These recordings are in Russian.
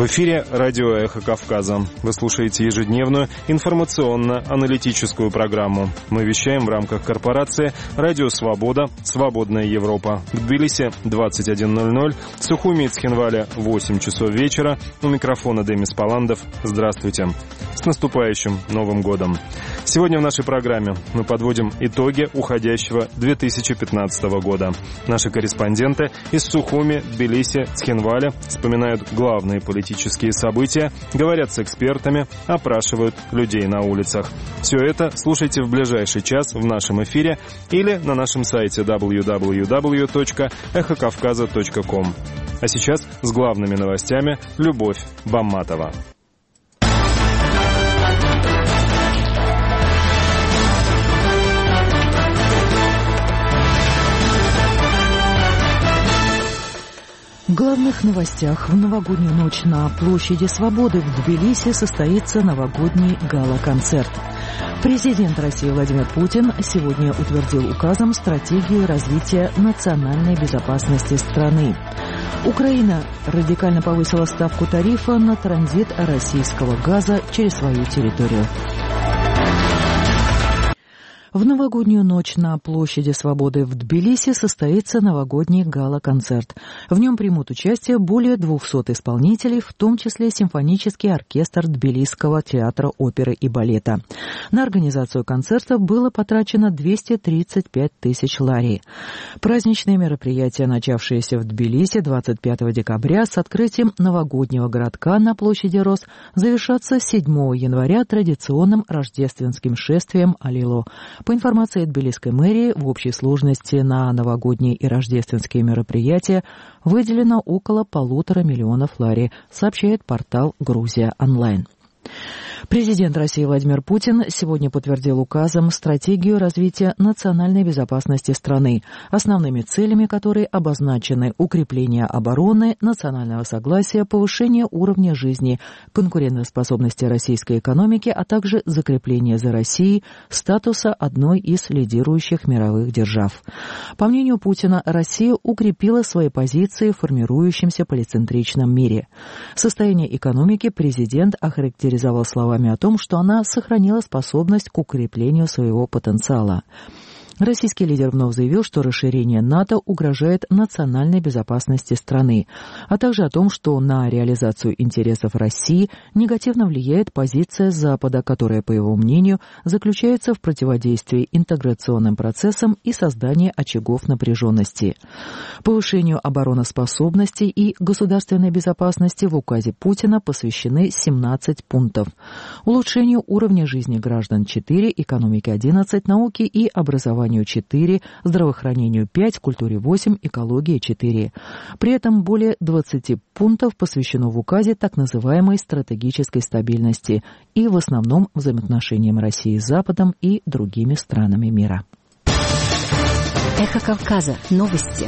В эфире радио «Эхо Кавказа». Вы слушаете ежедневную информационно-аналитическую программу. Мы вещаем в рамках корпорации «Радио Свобода. Свободная Европа». В Тбилиси 21:00, в Сухуми и Цхинвале 8 часов вечера. У микрофона Демис Паландов. Здравствуйте. С наступающим Новым годом. Сегодня в нашей программе мы подводим итоги уходящего 2015 года. Наши корреспонденты из Сухуми, Тбилиси, Цхинваля вспоминают главные политические события, говорят с экспертами, опрашивают людей на улицах. Все это слушайте в ближайший час в нашем эфире или на нашем сайте www.эхокавказа.ком. А сейчас с главными новостями Любовь Бамматова. В главных новостях: в новогоднюю ночь на площади Свободы в Тбилиси состоится новогодний гала-концерт. Президент России Владимир Путин сегодня утвердил указом стратегию развития национальной безопасности страны. Украина радикально повысила ставку тарифа на транзит российского газа через свою территорию. В новогоднюю ночь на площади Свободы в Тбилиси состоится новогодний гала-концерт. В нем примут участие более 200 исполнителей, в том числе симфонический оркестр Тбилисского театра оперы и балета. На организацию концерта было потрачено 235 тысяч лари. Праздничные мероприятия, начавшиеся в Тбилиси 25 декабря с открытием новогоднего городка на площади Роз, завершатся 7 января традиционным рождественским шествием Алило. По информации Тбилисской мэрии, в общей сложности на новогодние и рождественские мероприятия выделено около 1,5 миллиона лари, сообщает портал «Грузия онлайн». Президент России Владимир Путин сегодня подтвердил указом стратегию развития национальной безопасности страны, основными целями которой обозначены укрепление обороны, национального согласия, повышение уровня жизни, конкурентоспособности российской экономики, а также закрепление за Россией статуса одной из лидирующих мировых держав. По мнению Путина, Россия укрепила свои позиции в формирующемся полицентричном мире. Состояние экономики президент охарактеризовал словами о том, что она сохранила способность к укреплению своего потенциала. Российский лидер вновь заявил, что расширение НАТО угрожает национальной безопасности страны, а также о том, что на реализацию интересов России негативно влияет позиция Запада, которая, по его мнению, заключается в противодействии интеграционным процессам и создании очагов напряженности. Повышению обороноспособности и государственной безопасности в указе Путина посвящены 17 пунктов. Улучшению уровня жизни граждан 4, экономике 11, науке и образованию 4, здравоохранению 5, культуре 8, экологии 4. При этом более 20 пунктов посвящено в указе так называемой стратегической стабильности и в основном взаимоотношениям России с Западом и другими странами мира. Эхо Кавказа. Новости.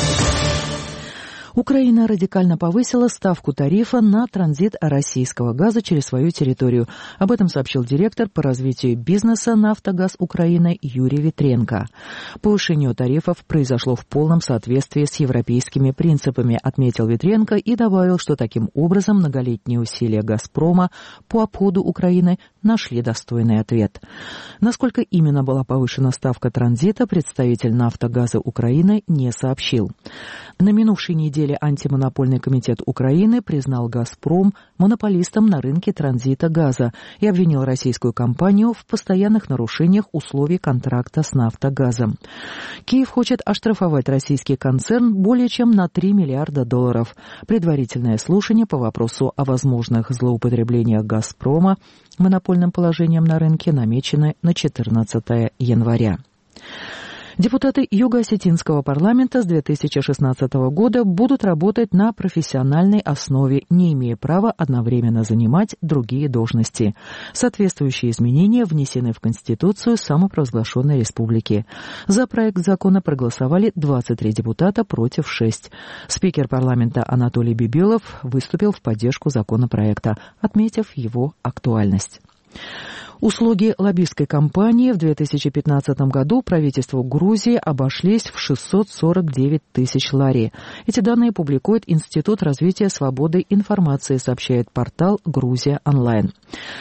Украина радикально повысила ставку тарифа на транзит российского газа через свою территорию. Об этом сообщил директор по развитию бизнеса «Нафтогаз Украины» Юрий Ветренко. Повышение тарифов произошло в полном соответствии с европейскими принципами, отметил Ветренко и добавил, что таким образом многолетние усилия «Газпрома» по обходу Украины нашли достойный ответ. Насколько именно была повышена ставка транзита, представитель «Нафтогаза Украины» не сообщил. На минувшей неделе Антимонопольный комитет Украины признал «Газпром» монополистом на рынке транзита газа и обвинил российскую компанию в постоянных нарушениях условий контракта с «Нафтогазом». Киев хочет оштрафовать российский концерн более чем на $3 миллиарда. Предварительное слушание по вопросу о возможных злоупотреблениях «Газпрома» монопольным положением на рынке намечено на 14 января. Депутаты Юго-Осетинского парламента с 2016 года будут работать на профессиональной основе, не имея права одновременно занимать другие должности. Соответствующие изменения внесены в Конституцию самопровозглашенной республики. За проект закона проголосовали 23 депутата против 6. Спикер парламента Анатолий Бибилов выступил в поддержку законопроекта, отметив его актуальность. Услуги лоббистской кампании в 2015 году правительству Грузии обошлись в 649 тысяч лари. Эти данные публикует Институт развития свободы информации, сообщает портал «Грузия онлайн».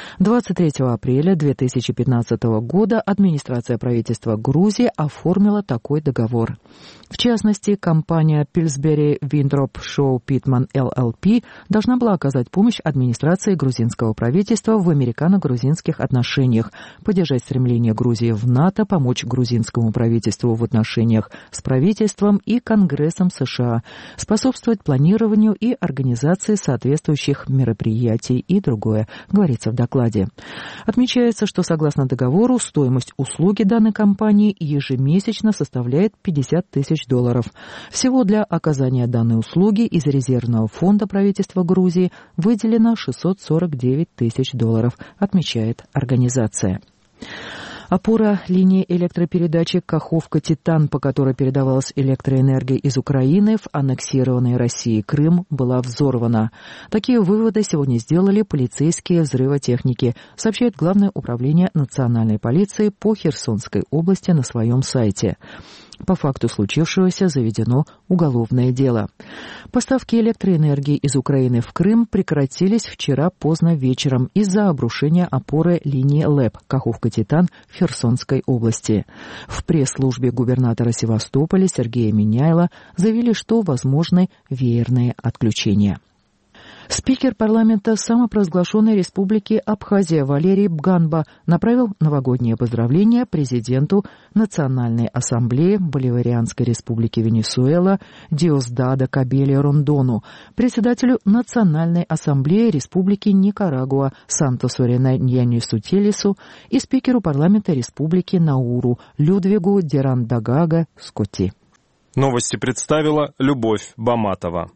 23 апреля 2015 года администрация правительства Грузии оформила такой договор. В частности, компания Pillsbury Winthrop Shaw Pittman LLP должна была оказать помощь администрации грузинского правительства в американо-грузинских отношениях, поддержать стремление Грузии в НАТО, помочь грузинскому правительству в отношениях с правительством и Конгрессом США, способствовать планированию и организации соответствующих мероприятий и другое, говорится в докладе. Отмечается, что согласно договору стоимость услуги данной компании ежемесячно составляет $50 тысяч. Всего для оказания данной услуги из резервного фонда правительства Грузии выделено $649 тысяч, отмечает организация. Опора линии электропередачи Каховка-Титан, по которой передавалась электроэнергия из Украины в аннексированный Россией Крым, была взорвана. Такие выводы сегодня сделали полицейские взрывотехники, сообщает Главное управление национальной полиции по Херсонской области на своем сайте. По факту случившегося заведено уголовное дело. Поставки электроэнергии из Украины в Крым прекратились вчера поздно вечером из-за обрушения опоры линии ЛЭП Каховка-Титан в Херсонской области. В пресс-службе губернатора Севастополя Сергея Миняйла заявили, что возможны веерные отключения. Спикер парламента самопровозглашенной республики Абхазия Валерий Бганба направил новогодние поздравления президенту Национальной ассамблеи Боливарианской республики Венесуэла Диосдадо Кабеле Рондону, председателю Национальной ассамблеи республики Никарагуа Сантосу Реньянису Телесу и спикеру парламента республики Науру Людвигу Дерандагага Скотти. Новости представила Любовь Баматова.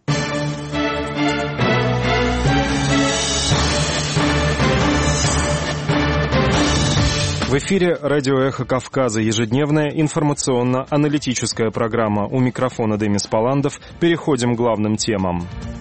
В эфире радио «Эхо Кавказа», ежедневная информационно-аналитическая программа. У микрофона Демис Паландов. Переходим к главным темам.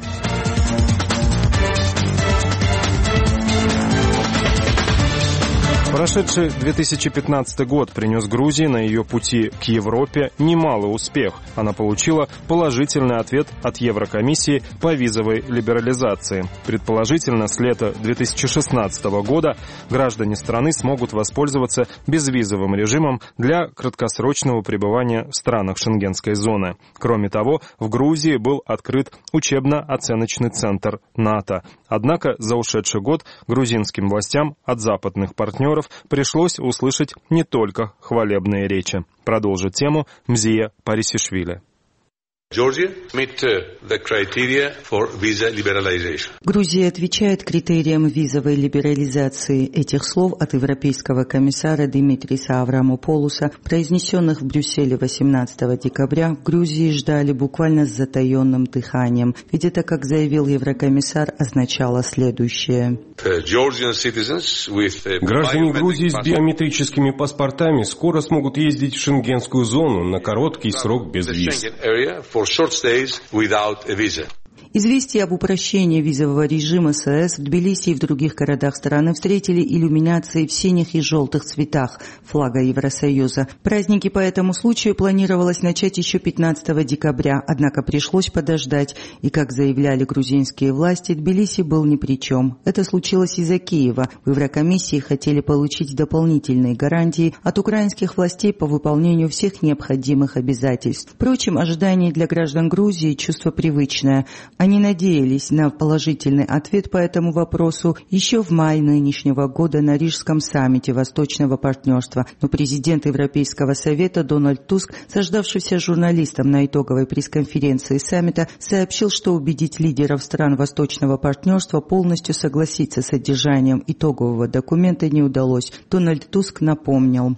Прошедший 2015 год принес Грузии на ее пути к Европе немалый успех. Она получила положительный ответ от Еврокомиссии по визовой либерализации. Предположительно, с лета 2016 года граждане страны смогут воспользоваться безвизовым режимом для краткосрочного пребывания в странах Шенгенской зоны. Кроме того, в Грузии был открыт учебно-оценочный центр НАТО. Однако за ушедший год грузинским властям от западных партнеров пришлось услышать не только хвалебные речи. Продолжит тему Мзия Парисишвили. Грузия отвечает критериям визовой либерализации. Этих слов от европейского комиссара Димитриса Аврамополуса, произнесенных в Брюсселе 18 декабря, в Грузии ждали буквально с затаенным дыханием. Ведь это, как заявил еврокомиссар, означало следующее. Граждане Грузии с биометрическими паспортами скоро смогут ездить в шенгенскую зону на короткий срок без виз. Известие об упрощении визового режима с ЕС в Тбилиси и в других городах страны встретили иллюминации в синих и желтых цветах флага Евросоюза. Праздники по этому случаю планировалось начать еще 15 декабря, однако пришлось подождать. И, как заявляли грузинские власти, Тбилиси был ни при чем. Это случилось из-за Киева. В Еврокомиссии хотели получить дополнительные гарантии от украинских властей по выполнению всех необходимых обязательств. Впрочем, ожидание для граждан Грузии – чувство привычное. Они надеялись на положительный ответ по этому вопросу еще в мае нынешнего года на Рижском саммите Восточного партнерства. Но президент Европейского совета Дональд Туск, сождавшийся журналистам на итоговой пресс-конференции саммита, сообщил, что убедить лидеров стран Восточного партнерства полностью согласиться с содержанием итогового документа не удалось. Дональд Туск напомнил.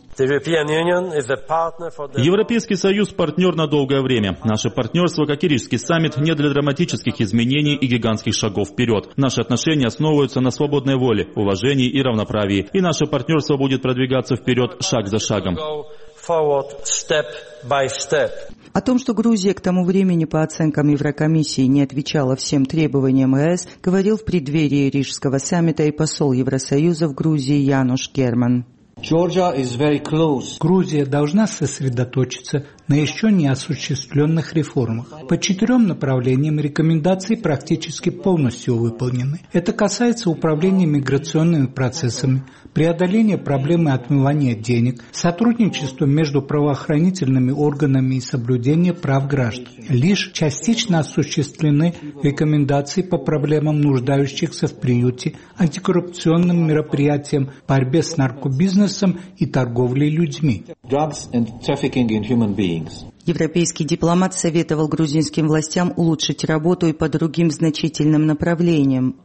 Европейский Союз – партнер на долгое время. Наше партнерство, как и Рижский саммит, не для драматических изменений и гигантских шагов вперед. Наши отношения основываются на свободной воле, уважении и равноправии. И наше партнерство будет продвигаться вперед шаг за шагом. О том, что Грузия к тому времени, по оценкам Еврокомиссии, не отвечала всем требованиям ЕС, говорил в преддверии Рижского саммита и посол Евросоюза в Грузии Януш Герман. Грузия должна сосредоточиться на еще не осуществленных реформах. По 4 направлениям рекомендации практически полностью выполнены. Это касается управления миграционными процессами, преодоления проблемы отмывания денег, сотрудничества между правоохранительными органами и соблюдения прав граждан. Лишь частично осуществлены рекомендации по проблемам нуждающихся в приюте, антикоррупционным мероприятиям, борьбе с наркобизнесом и торговлей людьми. Европейский дипломат советовал грузинским властям улучшить работу и по другим значительным направлениям.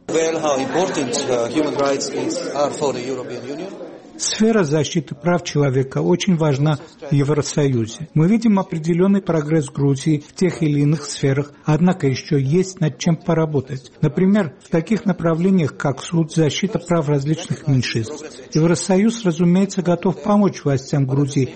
Сфера защиты прав человека очень важна в Евросоюзе. Мы видим определенный прогресс Грузии в тех или иных сферах, однако еще есть над чем поработать. Например, в таких направлениях, как суд, защита прав различных меньшинств. Евросоюз, разумеется, готов помочь властям Грузии,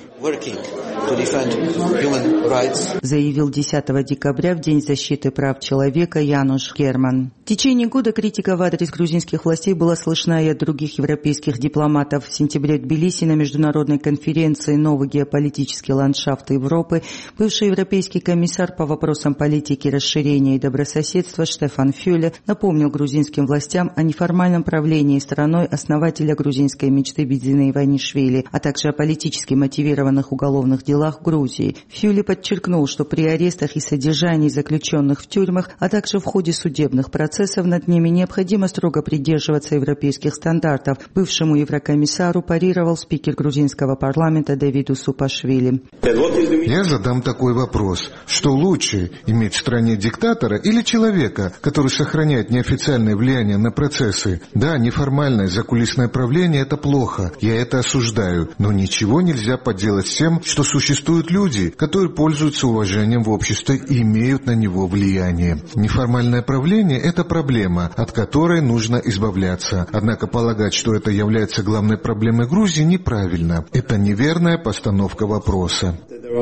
заявил 10 декабря в День защиты прав человека Януш Герман. В течение года критика в адрес грузинских властей была слышна и от других европейских дипломатов. В сентябре в Тбилиси на международной конференции «Новый геополитический ландшафт Европы» бывший европейский комиссар по вопросам политики, расширения и добрососедства Штефан Фюле напомнил грузинским властям о неформальном правлении страной основателя грузинской мечты Бидзина Иванишвили, а также о политически мотивированных уголовных делах в Грузии. Фюле подчеркнул, что при арестах и содержании заключенных в тюрьмах, а также в ходе судебных процессов над ними необходимо строго придерживаться европейских стандартов. Бывшему еврокомиссару парировал спикер грузинского парламента Давид Усупашвили. Я задам такой вопрос. Что лучше, иметь в стране диктатора или человека, который сохраняет неофициальное влияние на процессы? Да, неформальное закулисное правление – это плохо. Я это осуждаю. Но ничего нельзя поделать с тем, что существуют люди, которые пользуются уважением в обществе и имеют на него влияние. Неформальное правление – это проблема, от которой нужно избавляться. Однако полагать, что это является главной проблемой Грузии, неправильно. Это неверная постановка вопроса.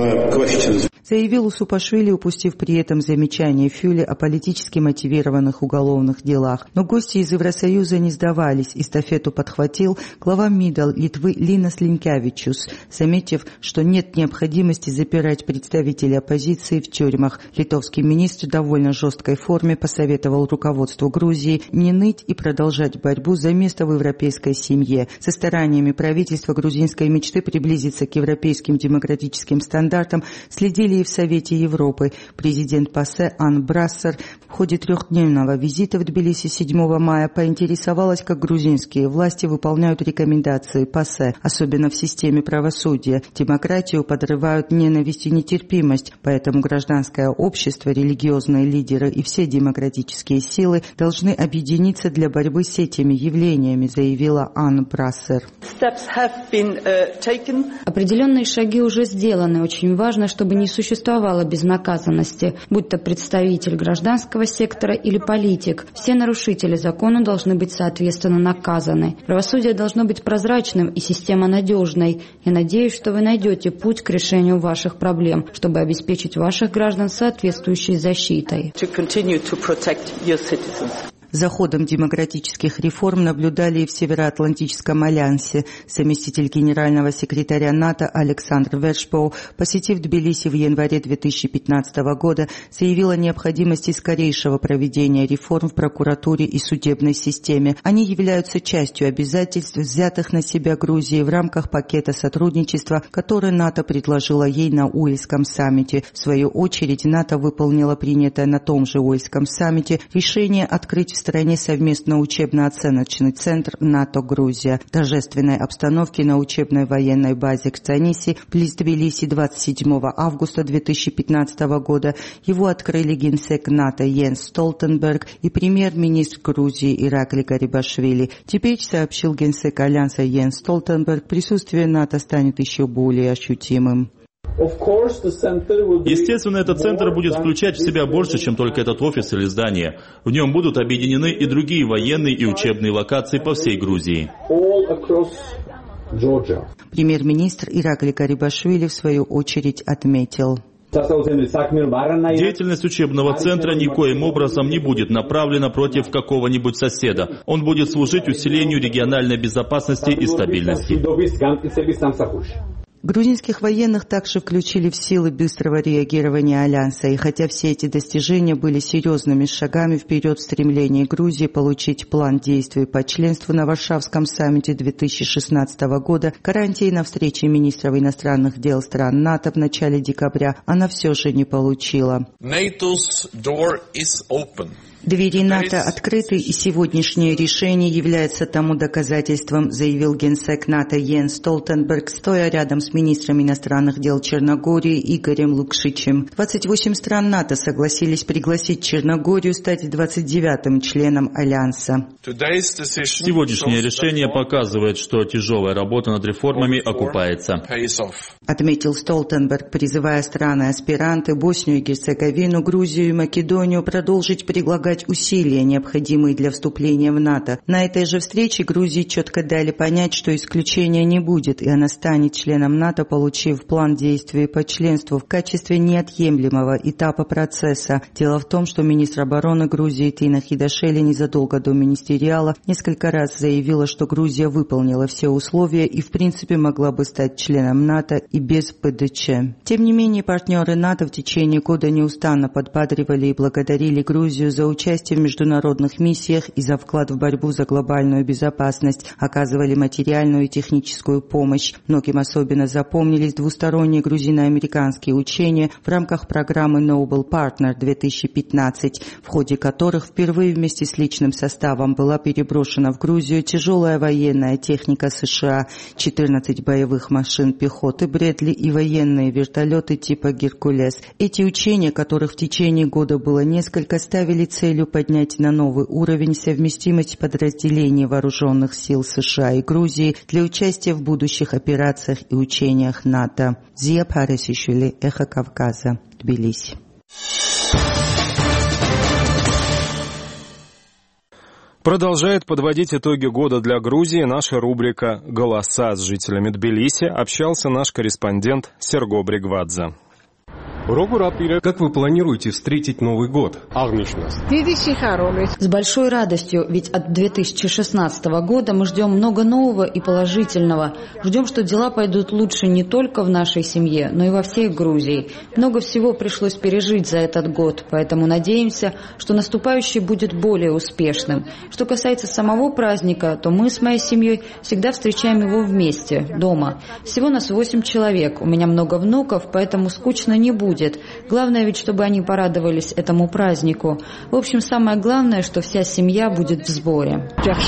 Заявил Усупашвили, упустив при этом замечание Фюле о политически мотивированных уголовных делах. Но гости из Евросоюза не сдавались. Эстафету подхватил глава МИД Литвы Линас Линкевичус, заметив, что нет необходимости запирать представителей оппозиции в тюрьмах. Литовский министр в довольно жесткой форме посоветовал руководству Грузии не ныть и продолжать борьбу за место в европейской семье. Со стараниями правительства грузинской мечты приблизиться к европейским демократическим стандартам следили и в Совете Европы. Президент ПАСЕ Ан Брассер в ходе 3-дневного визита в Тбилиси 7 мая поинтересовалась, как грузинские власти выполняют рекомендации ПАСЕ, особенно в системе правосудия. Демократию подрывают ненависть и нетерпимость, поэтому гражданское общество, религиозные лидеры и все демократические силы должны объединиться для борьбы с этими явлениями, заявила Ан Брассер. Определенные шаги уже сделаны. Очень важно, чтобы не существовало безнаказанности, будь то представитель гражданского сектора или политик. Все нарушители закона должны быть соответственно наказаны. Правосудие должно быть прозрачным и система надежной. Я надеюсь, что вы найдете путь к решению ваших проблем, чтобы обеспечить ваших граждан соответствующей защитой. За ходом демократических реформ наблюдали и в Североатлантическом альянсе. Заместитель генерального секретаря НАТО Александр Вершпоу, посетив Тбилиси в январе 2015 года, заявил о необходимости скорейшего проведения реформ в прокуратуре и судебной системе. Они являются частью обязательств, взятых на себя Грузией в рамках пакета сотрудничества, который НАТО предложила ей на Уэльском саммите. В свою очередь, НАТО выполнила принятое на том же Уэльском саммите решение открыть в стране совместно учебно-оценочный центр НАТО-Грузия. В торжественной обстановке на учебной военной базе Кцаниси близ Тбилиси 27 августа 2015 года его открыли генсек НАТО Йенс Столтенберг и премьер-министр Грузии Иракли Гарибашвили. Теперь, сообщил генсек Альянса Йенс Столтенберг, присутствие НАТО станет еще более ощутимым. Естественно, этот центр будет включать в себя больше, чем только этот офис или здание. В нем будут объединены и другие военные и учебные локации по всей Грузии. Премьер-министр Иракли Гарибашвили в свою очередь отметил. Деятельность учебного центра никоим образом не будет направлена против какого-нибудь соседа. Он будет служить усилению региональной безопасности и стабильности. Грузинских военных также включили в силы быстрого реагирования Альянса, и хотя все эти достижения были серьезными шагами вперед в стремлении Грузии получить план действий по членству на Варшавском саммите 2016 года, гарантии на встрече министров иностранных дел стран НАТО в начале декабря она все же не получила. Двери НАТО открыты, и сегодняшнее решение является тому доказательством, заявил генсек НАТО Йенс Столтенберг, стоя рядом с министром иностранных дел Черногории Игорем Лукшичем. 28 стран НАТО согласились пригласить Черногорию стать 29-м членом Альянса. Сегодняшнее решение показывает, что тяжелая работа над реформами окупается. Отметил Столтенберг, призывая страны-аспиранты Боснию и Герцеговину, Грузию и Македонию продолжить предлагать усилия, необходимые для вступления в НАТО. На этой же встрече Грузии четко дали понять, что исключения не будет, и она станет членом НАТО, получив план действий по членству в качестве неотъемлемого этапа процесса. Дело в том, что министр обороны Грузии Тина Хидашели незадолго до министериала несколько раз заявила, что Грузия выполнила все условия и в принципе могла бы стать членом НАТО и без ПДЧ. Тем не менее, партнеры НАТО в течение года неустанно подбадривали и благодарили Грузию за участие в международных миссиях и за вклад в борьбу за глобальную безопасность, оказывали материальную и техническую помощь. Многим особенно запомнились двусторонние грузино-американские учения в рамках программы Noble Partner 2015, в ходе которых впервые вместе с личным составом была переброшена в Грузию тяжелая военная техника США, 14 боевых машин пехоты Брэдли и военные вертолеты типа Геркулес. Эти учения, которых в течение года было несколько, ставили целью поднять на новый уровень совместимость подразделений вооруженных сил США и Грузии для участия в будущих операциях и учениях НАТО. Зия Парисишвили, Эхо Кавказа, Тбилиси. Продолжает подводить итоги года для Грузии наша рубрика «Голоса» с жителями Тбилиси. Общался наш корреспондент Серго Бригвадзе. Как вы планируете встретить Новый год? С большой радостью, ведь от 2016 года мы ждем много нового и положительного. Ждем, что дела пойдут лучше не только в нашей семье, но и во всей Грузии. Много всего пришлось пережить за этот год, поэтому надеемся, что наступающий будет более успешным. Что касается самого праздника, то мы с моей семьей всегда встречаем его вместе, дома. Всего нас 8 человек, у меня много внуков, поэтому скучно не будет. Главное ведь, чтобы они порадовались этому празднику. В общем, самое главное, что вся семья будет в сборе.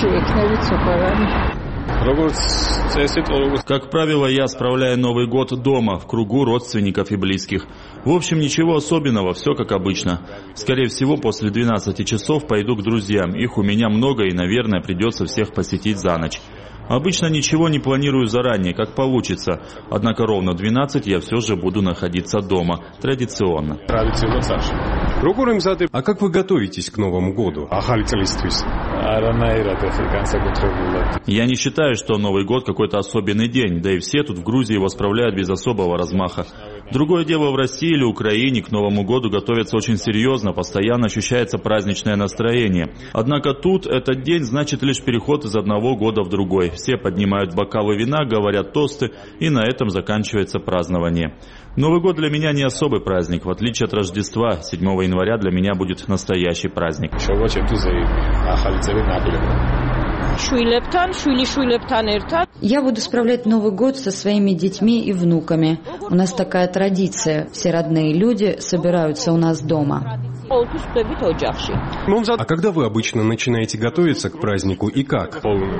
Как правило, я справляю Новый год дома, в кругу родственников и близких. В общем, ничего особенного, все как обычно. Скорее всего, после 12 часов пойду к друзьям. Их у меня много и, наверное, придется всех посетить за ночь. Обычно ничего не планирую заранее, как получится. Однако ровно в 12 я все же буду находиться дома. Традиционно. А как вы готовитесь к Новому году? Я не считаю, что Новый год какой-то особенный день, да и все тут в Грузии его справляют без особого размаха. Другое дело, в России или Украине к Новому году готовятся очень серьезно, постоянно ощущается праздничное настроение. Однако тут этот день значит лишь переход из одного года в другой. Все поднимают бокалы вина, говорят тосты, и на этом заканчивается празднование. Новый год для меня не особый праздник, в отличие от Рождества. 7 января для меня будет настоящий праздник. Я буду справлять Новый год со своими детьми и внуками. У нас такая традиция. Все родные люди собираются у нас дома. А когда вы обычно начинаете готовиться к празднику и как?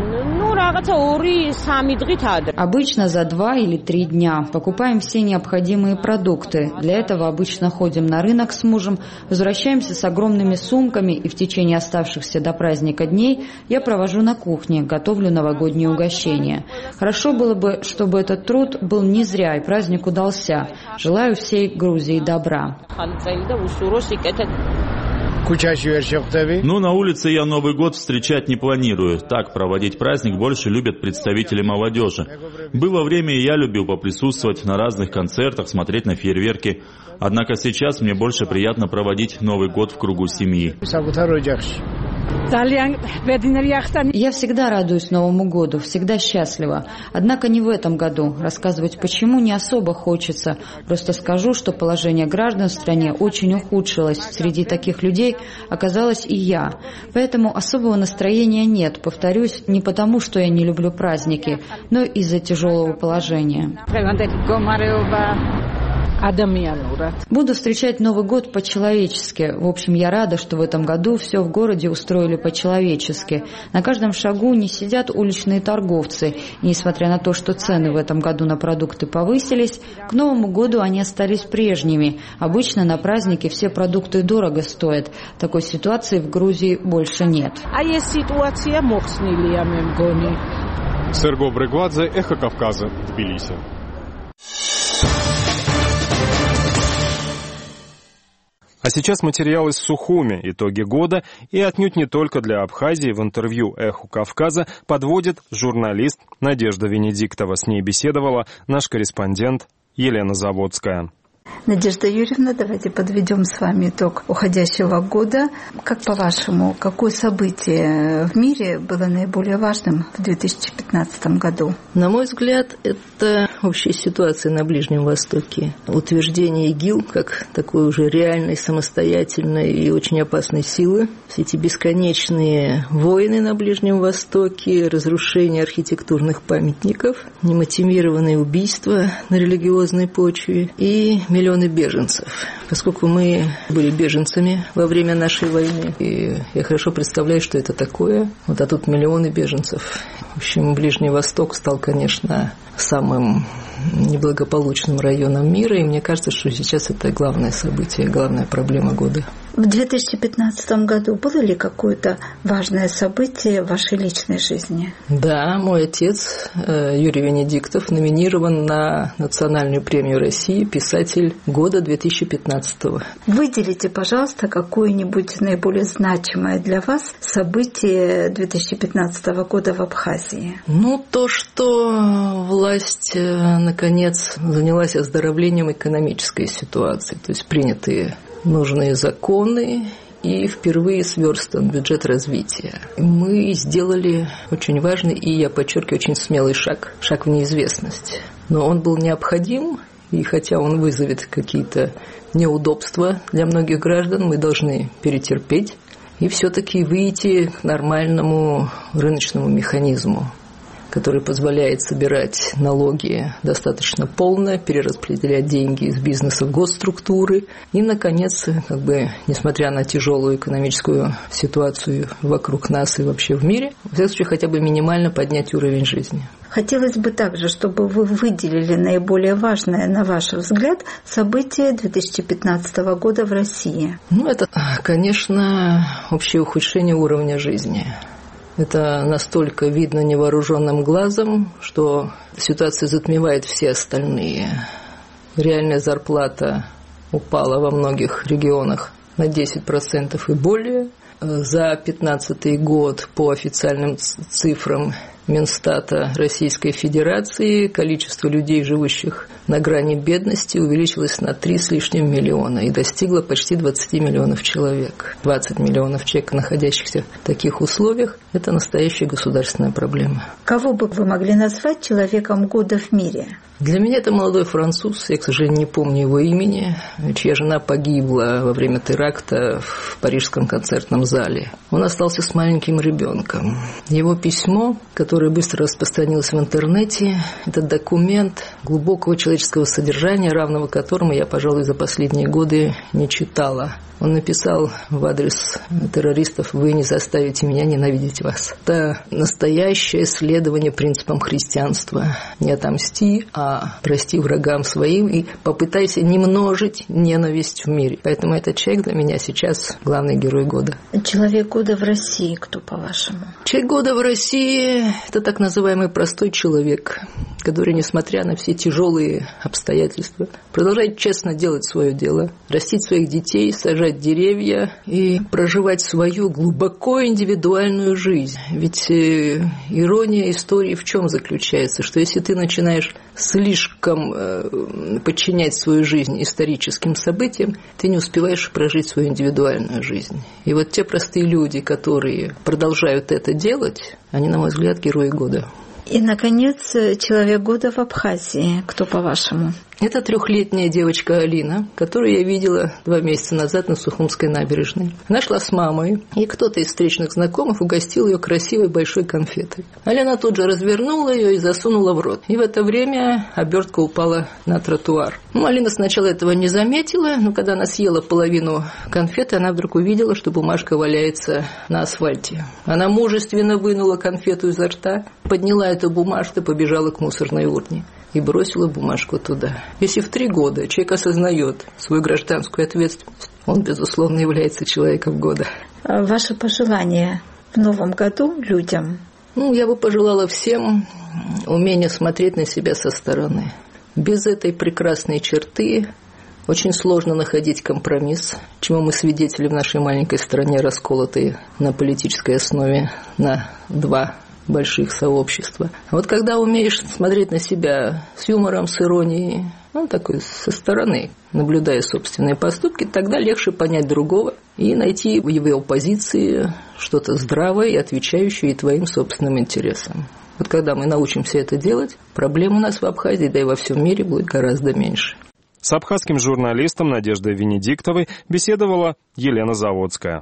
Обычно за 2 или 3 дня. Покупаем все необходимые продукты. Для этого обычно ходим на рынок с мужем, возвращаемся с огромными сумками, и в течение оставшихся до праздника дней я провожу на кухне, готовлю новогодние угощения. Хорошо было бы, чтобы этот труд был не зря и праздник удался. Желаю всей Грузии добра. Но на улице я Новый год встречать не планирую. Так проводить праздник больше любят представители молодежи. Было время, и я любил поприсутствовать на разных концертах, смотреть на фейерверки. Однако сейчас мне больше приятно проводить Новый год в кругу семьи. Я всегда радуюсь Новому году, всегда счастлива. Однако не в этом году. Рассказывать почему не особо хочется. Просто скажу, что положение граждан в стране очень ухудшилось. Среди таких людей оказалась и я. Поэтому особого настроения нет. Повторюсь, не потому, что я не люблю праздники, но из-за тяжелого положения. Буду встречать Новый год по-человечески. В общем, я рада, что в этом году все в городе устроили по-человечески. На каждом шагу не сидят уличные торговцы. И несмотря на то, что цены в этом году на продукты повысились, к Новому году они остались прежними. Обычно на праздники все продукты дорого стоят. Такой ситуации в Грузии больше нет. Серго Брыгвадзе, Эхо Кавказа, Тбилиси. А сейчас материал из Сухуми, итоги года, и отнюдь не только для Абхазии. В интервью «Эху Кавказа» подводит журналист Надежда Венедиктова. С ней беседовала наш корреспондент Елена Заводская. Надежда Юрьевна, давайте подведем с вами итог уходящего года. Как по-вашему, какое событие в мире было наиболее важным в 2015 году? На мой взгляд, это общая ситуация на Ближнем Востоке. Утверждение ИГИЛ как такой уже реальной, самостоятельной и очень опасной силы. Все эти бесконечные войны на Ближнем Востоке, разрушение архитектурных памятников, немотивированные убийства на религиозной почве и миллионы беженцев. Поскольку мы были беженцами во время нашей войны, и я хорошо представляю, что это такое. Вот, а тут миллионы беженцев. В общем, Ближний Восток стал, конечно, самым неблагополучным районом мира, и мне кажется, что сейчас это главное событие, главная проблема года. В 2015 году было ли какое-то важное событие в вашей личной жизни? Да, мой отец Юрий Венедиктов номинирован на Национальную премию России «Писатель года 2015». Выделите, пожалуйста, какое-нибудь наиболее значимое для вас событие 2015 года в Абхазии. То, что власть, наконец, занялась оздоровлением экономической ситуации, то есть принятые нужные законы, и впервые сверстан бюджет развития. Мы сделали очень важный и, я подчеркиваю, очень смелый шаг в неизвестность. Но он был необходим, и хотя он вызовет какие-то неудобства для многих граждан, мы должны перетерпеть и все-таки выйти к нормальному рыночному механизму, который позволяет собирать налоги достаточно полно, перераспределять деньги из бизнеса в госструктуры и, наконец, несмотря на тяжелую экономическую ситуацию вокруг нас и вообще в мире, в всяком случае, хотя бы минимально поднять уровень жизни. Хотелось бы также, чтобы вы выделили наиболее важное, на ваш взгляд, событие 2015 года в России. Это, конечно, общее ухудшение уровня жизни. Это настолько видно невооруженным глазом, что ситуация затмевает все остальные. Реальная зарплата упала во многих регионах на 10% и более. За 2015 год по официальным цифрам Минстата Российской Федерации количество людей, живущих на грани бедности, увеличилось на 3 с лишним миллиона и достигло почти 20 миллионов человек. 20 миллионов человек, находящихся в таких условиях, это настоящая государственная проблема. Кого бы вы могли назвать человеком года в мире? Для меня это молодой француз, я, к сожалению, не помню его имени, чья жена погибла во время теракта в Парижском концертном зале. Он остался с маленьким ребенком. Его письмо, которое быстро распространилось в интернете, это документ глубокого человеческого содержания, равного которому я, пожалуй, за последние годы не читала. Он написал в адрес террористов: «Вы не заставите меня ненавидеть вас». Это настоящее следование принципам христианства. Не отомсти, а а прости врагам своим и попытайся не множить ненависть в мире. Поэтому этот человек для меня сейчас главный герой года. Человек года в России кто, по-вашему? Человек года в России – это так называемый простой человек, который, несмотря на все тяжелые обстоятельства, продолжает честно делать свое дело, растить своих детей, сажать деревья и проживать свою глубоко индивидуальную жизнь. Ведь ирония истории в чем заключается? Что если ты начинаешь слишком подчинять свою жизнь историческим событиям, ты не успеваешь прожить свою индивидуальную жизнь. И вот те простые люди, которые продолжают это делать, они, на мой взгляд, герои года. И, наконец, человек года в Абхазии. Кто, по-вашему? Это 3-летняя девочка Алина, которую я видела 2 месяца назад на Сухумской набережной. Она шла с мамой, и кто-то из встречных знакомых угостил ее красивой большой конфетой. Алина тут же развернула ее и засунула в рот. И в это время обертка упала на тротуар. Алина сначала этого не заметила, но когда она съела половину конфеты, она вдруг увидела, что бумажка валяется на асфальте. Она мужественно вынула конфету изо рта, подняла эту бумажку и побежала к мусорной урне. И бросила бумажку туда. Если в 3 года человек осознает свою гражданскую ответственность, он, безусловно, является человеком года. Ваше пожелание в новом году людям? Я бы пожелала всем умения смотреть на себя со стороны. Без этой прекрасной черты очень сложно находить компромисс, чему мы свидетели в нашей маленькой стране, расколотой на политической основе на 2 больших сообщества. А вот когда умеешь смотреть на себя с юмором, с иронией, такой со стороны, наблюдая собственные поступки, тогда легче понять другого и найти в его позиции что-то здравое и отвечающее и твоим собственным интересам. Вот когда мы научимся это делать, проблем у нас в Абхазии, да и во всем мире будет гораздо меньше. С абхазским журналистом Надеждой Венедиктовой беседовала Елена Заводская.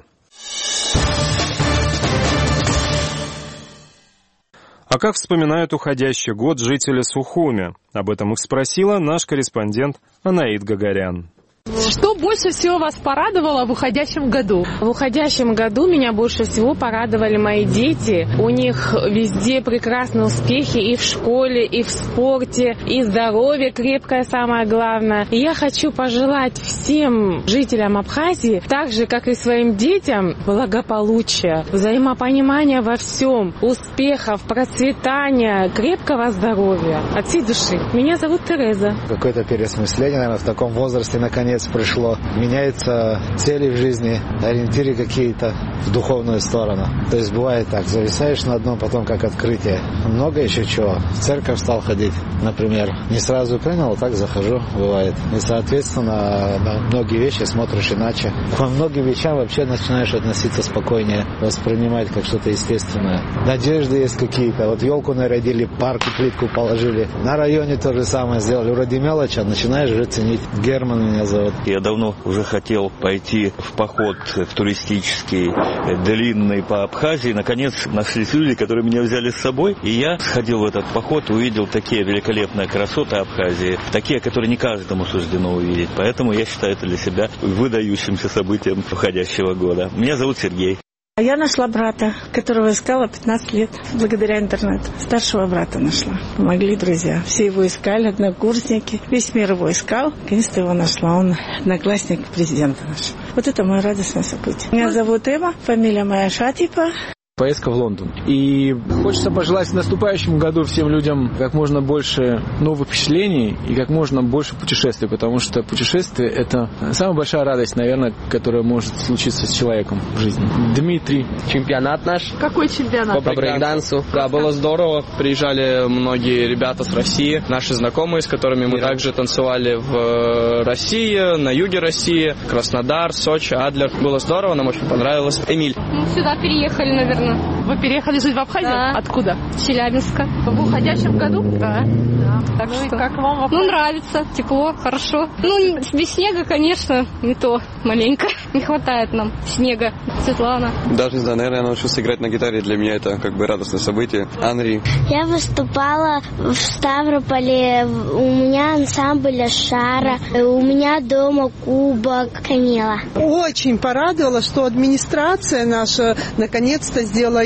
А как вспоминают уходящий год жители Сухуми? Об этом их спросила наш корреспондент Анаид Гагарян. Что больше всего вас порадовало в уходящем году? В уходящем году меня больше всего порадовали мои дети. У них везде прекрасные успехи и в школе, и в спорте, и здоровье крепкое, самое главное. И я хочу пожелать всем жителям Абхазии, так же, как и своим детям, благополучия, взаимопонимания во всем, успехов, процветания, крепкого здоровья. От всей души. Меня зовут Тереза. Какое-то переосмысление, наверное, в таком возрасте, наконец, пришло. Меняются цели в жизни, ориентиры какие-то в духовную сторону. То есть бывает так, зависаешь на одном, потом как открытие. Много еще чего. В церковь стал ходить, например. Не сразу принял, а так захожу, бывает. И, соответственно, на многие вещи смотришь иначе. Ко многим вещам вообще начинаешь относиться спокойнее, воспринимать как что-то естественное. Надежды есть какие-то. Вот елку нарядили, парк и плитку положили. На районе то же самое сделали. Вроде мелочь, а начинаешь уже ценить. Герман меня зовут. Я давно уже хотел пойти в поход туристический, длинный по Абхазии. Наконец нашлись люди, которые меня взяли с собой. И я сходил в этот поход, увидел такие великолепные красоты Абхазии, такие, которые не каждому суждено увидеть. Поэтому я считаю это для себя выдающимся событием уходящего года. Меня зовут Сергей. Я нашла брата, которого искала 15 лет, благодаря интернету. Старшего брата нашла. Помогли друзья. Все его искали, однокурсники. Весь мир его искал. Наконец-то его нашла. Он одноклассник президента нашего. Вот это мое радостное событие. Меня зовут Эма, фамилия моя Шатипа. Поездка в Лондон. И хочется пожелать в наступающем году всем людям как можно больше новых впечатлений и как можно больше путешествий, потому что путешествие – это самая большая радость, наверное, которая может случиться с человеком в жизни. Дмитрий. Чемпионат наш. Какой чемпионат? По брейкдансу. Да, было здорово. Приезжали многие ребята с России, наши знакомые, с которыми мы также танцевали в России, на юге России, Краснодар, Сочи, Адлер. Было здорово, нам очень понравилось. Эмиль. Мы сюда переехали, наверное. Вы переехали жить в Абхазию? Да. Откуда? Челябинска. В уходящем году? Да. Так ну что, как вам? Ну, нравится, тепло, хорошо. Ну, без снега, конечно, не то маленько. Не хватает нам снега. Светлана. Даже, да, наверное, я научился играть на гитаре. Для меня это как бы радостное событие. Анри. Я выступала в Ставрополе. У меня ансамбль Шара. У меня дома кубок Камила. Очень порадовало, что администрация наша наконец-то сделала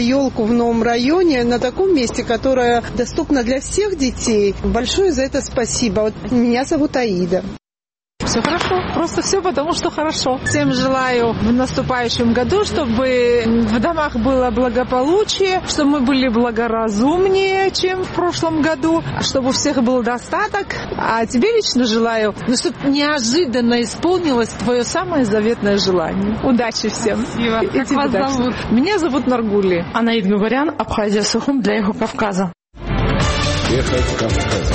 елку в новом районе, на таком месте, которое доступно для всех детей. Большое за это спасибо. Меня зовут Аида. Все хорошо, просто все потому, что хорошо. Всем желаю в наступающем году, чтобы в домах было благополучие, чтобы мы были благоразумнее, чем в прошлом году, чтобы у всех был достаток. А тебе лично желаю, чтобы неожиданно исполнилось твое самое заветное желание. Удачи всем. Спасибо. Как вас зовут? Меня зовут Наргули. Анаид Гугарян, Абхазия, Сухум для Эхо Кавказа. Эхо Кавказа.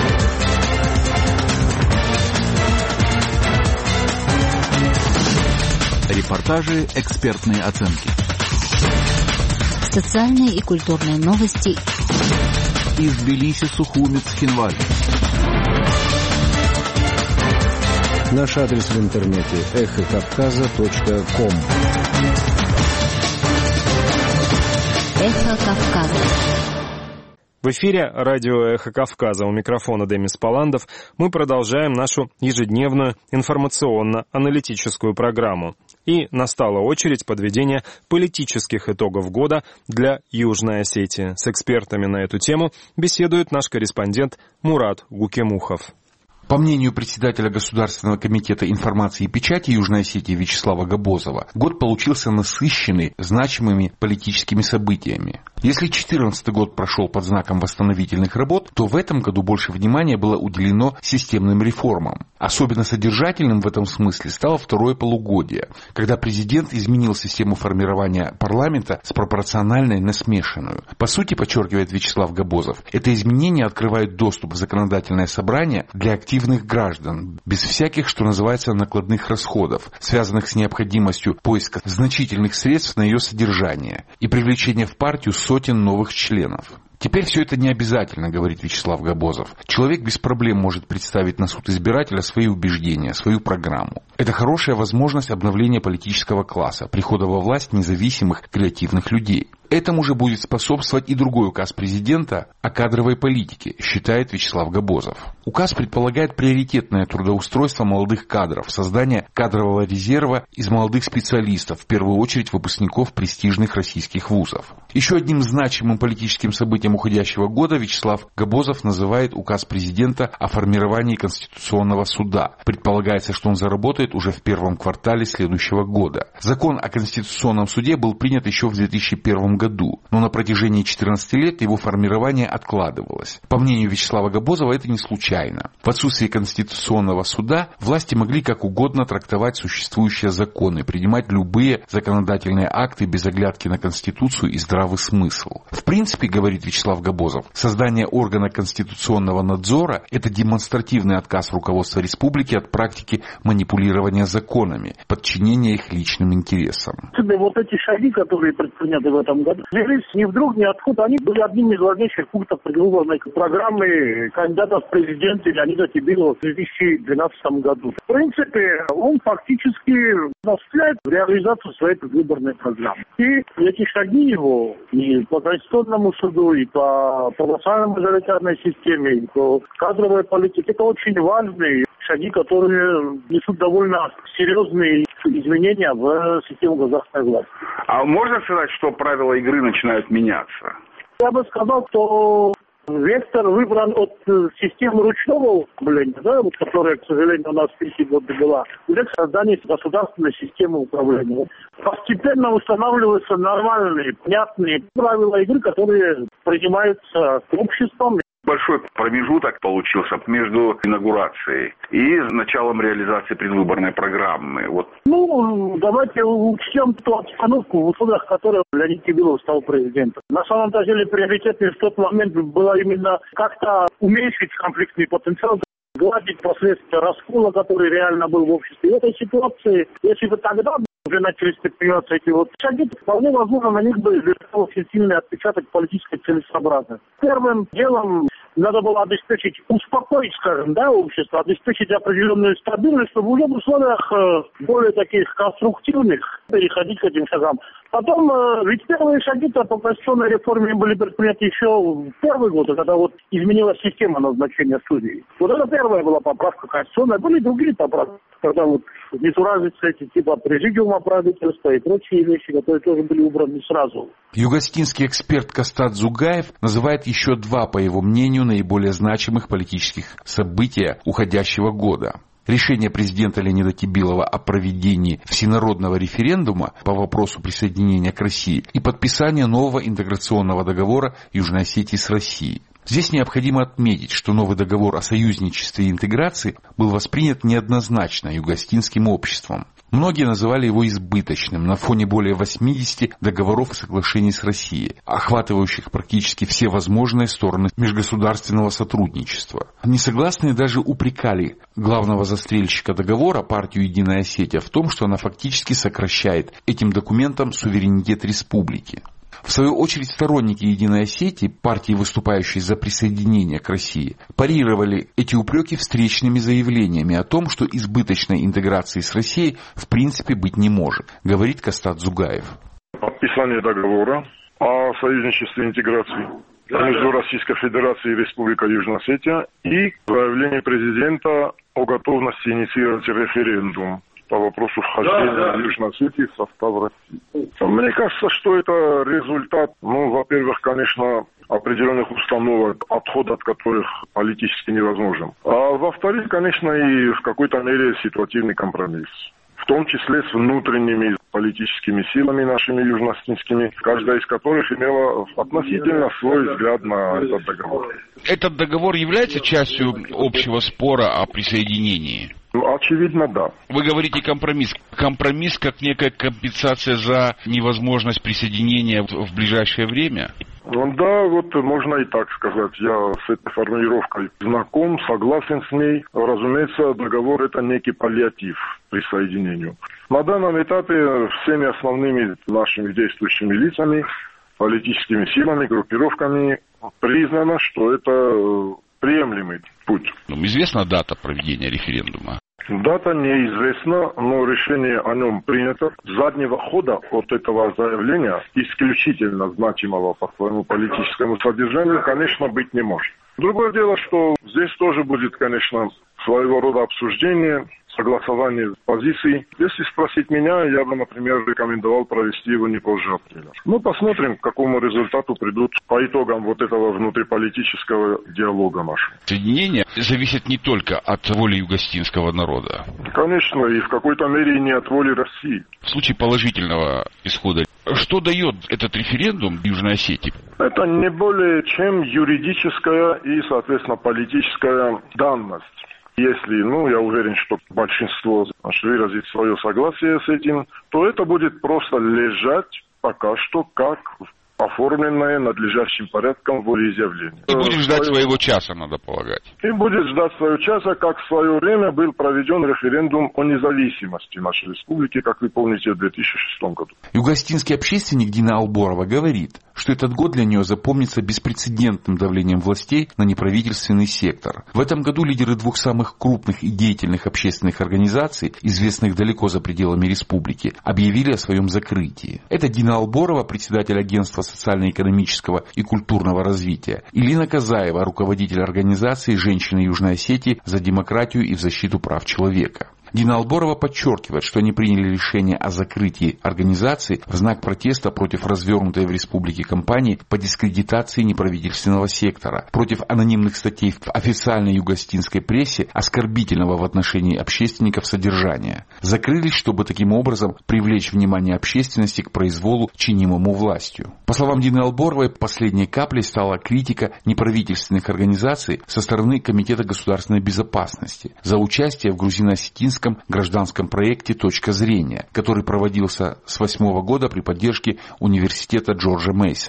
Репортажи, экспертные оценки. Социальные и культурные новости. Из Тбилиси, Сухуми, Цхинвали. Наш адрес в интернете эхокавказа.ком. Эхо Кавказа. В эфире радио «Эхо Кавказа». У микрофона Демис Паландов. Мы продолжаем нашу ежедневную информационно-аналитическую программу. И настала очередь подведения политических итогов года для Южной Осетии. С экспертами на эту тему беседует наш корреспондент Мурат Гукемухов. По мнению председателя Государственного комитета информации и печати Южной Осетии Вячеслава Габозова, год получился насыщенный значимыми политическими событиями. Если 2014 год прошел под знаком восстановительных работ, то в этом году больше внимания было уделено системным реформам. Особенно содержательным в этом смысле стало второе полугодие, когда президент изменил систему формирования парламента с пропорциональной на смешанную. По сути, подчеркивает Вячеслав Габозов, это изменение открывает доступ в законодательное собрание для активных граждан, без всяких, что называется, накладных расходов, связанных с необходимостью поиска значительных средств на ее содержание и привлечения в партию сотен новых членов. Теперь все это не обязательно, говорит Вячеслав Габозов. Человек без проблем может представить на суд избирателя свои убеждения, свою программу. Это хорошая возможность обновления политического класса, прихода во власть независимых, креативных людей. Этому же будет способствовать и другой указ президента о кадровой политике, считает Вячеслав Габозов. Указ предполагает приоритетное трудоустройство молодых кадров, создание кадрового резерва из молодых специалистов, в первую очередь выпускников престижных российских вузов. Еще одним значимым политическим событием уходящего года Вячеслав Габозов называет указ президента о формировании Конституционного суда. Предполагается, что он заработает уже в первом квартале следующего года. Закон о Конституционном суде был принят еще в 2001 году, но на протяжении 14 лет его формирование откладывалось. По мнению Вячеслава Габозова, это не случайно. В отсутствие Конституционного суда власти могли как угодно трактовать существующие законы, принимать любые законодательные акты без оглядки на Конституцию и здравый смысл. В принципе, говорит Вячеслав Габозов, создание органа конституционного надзора – это демонстративный отказ руководства республики от практики манипулирования законами, подчинения их личным интересам. Вот эти шаги, которые предприняты в этом году, взялись ни вдруг, ни откуда. Они были одним из важнейших пунктов предвыборной программы кандидата в президенты Леонида Тибилова в 2012 году. В принципе, он фактически осуществляет реализацию своей предвыборной программы. И эти шаги его и по Конституционному суду, и по национально-мажоритарной системе, и по кадровой политике, это очень важные шаги, которые несут довольно серьезные изменения в систему государственной власти. А можно сказать, что правила игры начинают меняться? Я бы сказал, что вектор выбран от системы ручного управления, которая, к сожалению, у нас в 30 годы была, к созданию государственной системы управления. Постепенно устанавливаются нормальные, понятные правила игры, которые принимаются обществом. Большой промежуток получился между инаугурацией и началом реализации предвыборной программы. Давайте учтем ту обстановку, в условиях которой Леонид Тибилов стал президентом. На самом-то деле приоритетным в тот момент было именно как-то уменьшить конфликтный потенциал, гладить последствия раскола, который реально был в обществе. В этой ситуации, если бы тогда уже начались предприниматься эти шаги, вполне возможно, на них бы лежал очень сильный отпечаток политической целесообразности. Первым делом надо было обеспечить, успокоить, общество, обеспечить определенную стабильность, чтобы уже в условиях более таких конструктивных переходить к этим шагам. Потом, ведь первые шаги-то по конституционной реформе были предприняты еще в первый год, когда вот изменилась система назначения судей. Вот это первая была поправка конституционная, были другие поправки, когда вот несуразицы эти, типа президиума правительства и прочие вещи, которые тоже были убраны сразу. Югостинский эксперт Костат Зугаев называет еще два, по его мнению, наиболее значимых политических события уходящего года. Решение президента Леонида Кибилова о проведении всенародного референдума по вопросу присоединения к России и подписание нового интеграционного договора Южной Осетии с Россией. Здесь необходимо отметить, что новый договор о союзничестве и интеграции был воспринят неоднозначно югостинским обществом. Многие называли его избыточным на фоне более 80 договоров и соглашений с Россией, охватывающих практически все возможные стороны межгосударственного сотрудничества. Несогласные даже упрекали главного застрельщика договора, партию «Единая Осетия», в том, что она фактически сокращает этим документом суверенитет республики. В свою очередь сторонники «Единой Осетии», партии, выступающей за присоединение к России, парировали эти упреки встречными заявлениями о том, что избыточной интеграции с Россией в принципе быть не может, говорит Костат Зугаев. Подписание договора о союзничестве и интеграции между Российской Федерацией и Республикой Южная Осетия и заявление президента о готовности инициировать референдум по вопросу вхождения Южной Осетии в состав России. Мне кажется, что это результат, во-первых, конечно, определенных установок, отход от которых политически невозможен. А во-вторых, конечно, и в какой-то мере ситуативный компромисс. В том числе с внутренними политическими силами нашими южноосетинскими, каждая из которых имела относительно свой взгляд на этот договор. Этот договор является частью общего спора о присоединении? Очевидно, да. Вы говорите компромисс. Компромисс как некая компенсация за невозможность присоединения в ближайшее время? Да, вот можно и так сказать. Я с этой формулировкой знаком, согласен с ней. Разумеется, договор – это некий паллиатив к присоединению. На данном этапе всеми основными нашими действующими лицами, политическими силами, группировками признано, что это приемлемый путь. Известна дата проведения референдума? Дата неизвестна, но решение о нем принято. Заднего хода от этого заявления, исключительно значимого по своему политическому содержанию, конечно, быть не может. Другое дело, что здесь тоже будет, конечно, своего рода обсуждение, согласование позиций. Если спросить меня, я бы, например, рекомендовал провести его не позже апреля. Посмотрим, к какому результату придут по итогам вот этого внутриполитического диалога нашего. Соединение зависит не только от воли югостинского народа. Конечно, и в какой-то мере не от воли России. В случае положительного исхода, что дает этот референдум Южной Осетии? Это не более чем юридическая и, соответственно, политическая данность. Если, я уверен, что большинство выразит свое согласие с этим, то это будет просто лежать пока что как оформленное надлежащим порядком волеизъявление. И будет ждать своего часа, надо полагать. И будет ждать своего часа, как в свое время был проведен референдум о независимости нашей республики, как вы помните, в 2006 году. Югостинский общественник Дина Алборова говорит, что этот год для нее запомнится беспрецедентным давлением властей на неправительственный сектор. В этом году лидеры двух самых крупных и деятельных общественных организаций, известных далеко за пределами республики, объявили о своем закрытии. Это Дина Алборова, председатель агентства социально-экономического и культурного развития, и Лина Казаева, руководитель организации «Женщины Южной Осетии за демократию и в защиту прав человека». Дина Алборова подчеркивает, что они приняли решение о закрытии организации в знак протеста против развернутой в республике кампании по дискредитации неправительственного сектора, против анонимных статей в официальной югостинской прессе, оскорбительного в отношении общественников содержания. Закрылись, чтобы таким образом привлечь внимание общественности к произволу, чинимому властью. По словам Дины Алборовой, последней каплей стала критика неправительственных организаций со стороны Комитета государственной безопасности за участие в грузино-осетинском гражданском проекте «Точка зрения», который проводился с 2008 года при поддержке университета Джорджа Мейсона.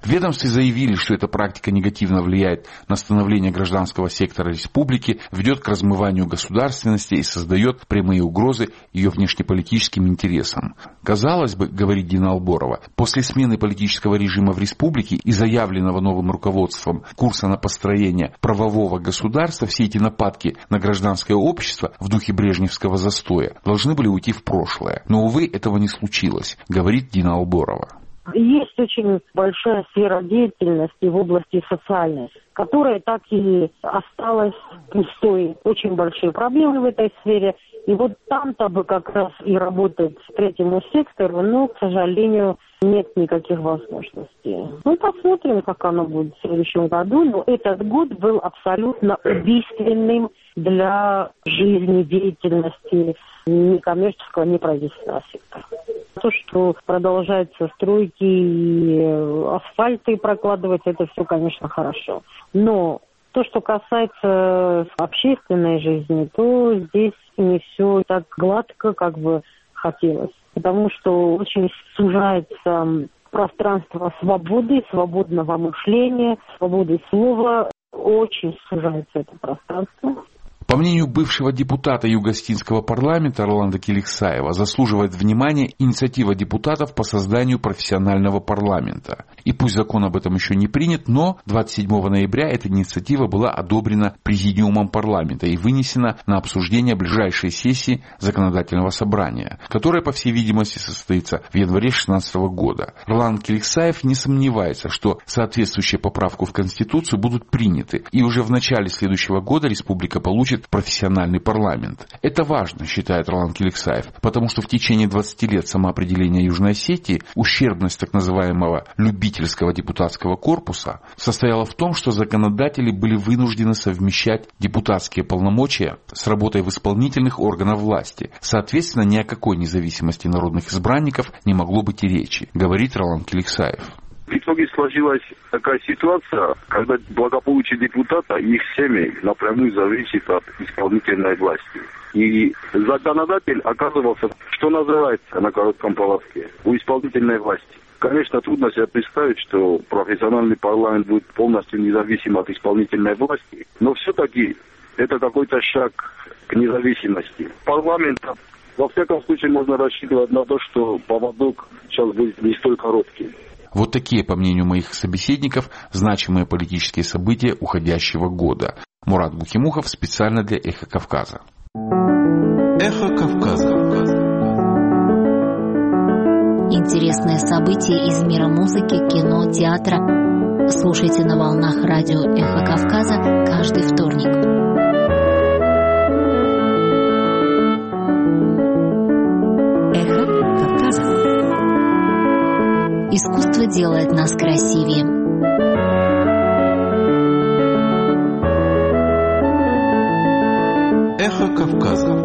В ведомстве заявили, что эта практика негативно влияет на становление гражданского сектора республики, ведет к размыванию государственности и создает прямые угрозы ее внешнеполитическим интересам. Казалось бы, говорит Дина Алборова, после смены политического режима в республике и заявленного новым руководством курса на построение правового государства, все эти нападки на гражданское общество в духе брежневского застоя должны были уйти в прошлое. Но, увы, этого не случилось, говорит Дина Алборова. Есть очень большая сфера деятельности в области социальной, которая так и осталась пустой. Очень большие проблемы в этой сфере. И вот там-то бы как раз и работать третьему сектору, но, к сожалению, нет никаких возможностей. Ну, посмотрим, как оно будет в следующем году. Но этот год был абсолютно убийственным для жизни, деятельности ни коммерческого, ни правительственного сектора. То, что продолжаются стройки и асфальты прокладывать, это все, конечно, хорошо. Но то, что касается общественной жизни, то здесь не все так гладко, как бы хотелось. Потому что очень сужается пространство свободы, свободного мышления, свободы слова. Очень сужается это пространство. По мнению бывшего депутата Юго-Остинского парламента Роланда Келексаева, заслуживает внимания инициатива депутатов по созданию профессионального парламента. И пусть закон об этом еще не принят, но 27 ноября эта инициатива была одобрена Президиумом парламента и вынесена на обсуждение ближайшей сессии законодательного собрания, которая, по всей видимости, состоится в январе 2016 года. Роланд Келексаев не сомневается, что соответствующие поправки в Конституцию будут приняты, и уже в начале следующего года республика получит профессиональный парламент. Это важно, считает Роланд Келексаев, потому что в течение 20 лет самоопределения Южной Осетии ущербность так называемого любительского депутатского корпуса состояла в том, что законодатели были вынуждены совмещать депутатские полномочия с работой в исполнительных органах власти. Соответственно, ни о какой независимости народных избранников не могло быть и речи, говорит Роланд Келексаев. В итоге сложилась такая ситуация, когда благополучие депутата и их семьи напрямую зависит от исполнительной власти. И законодатель оказывался, что называется на коротком поводке, у исполнительной власти. Конечно, трудно себе представить, что профессиональный парламент будет полностью независим от исполнительной власти, но все-таки это какой-то шаг к независимости. Парламент, во всяком случае, можно рассчитывать на то, что поводок сейчас будет не столь короткий. Вот такие, по мнению моих собеседников, значимые политические события уходящего года. Мурат Гухимухов специально для «Эхо Кавказа». «Эхо Кавказа». Интересные события из мира музыки, кино, театра. Слушайте на волнах радио «Эхо Кавказа» каждый вторник. Искусство делает нас красивее. Эхо Кавказа.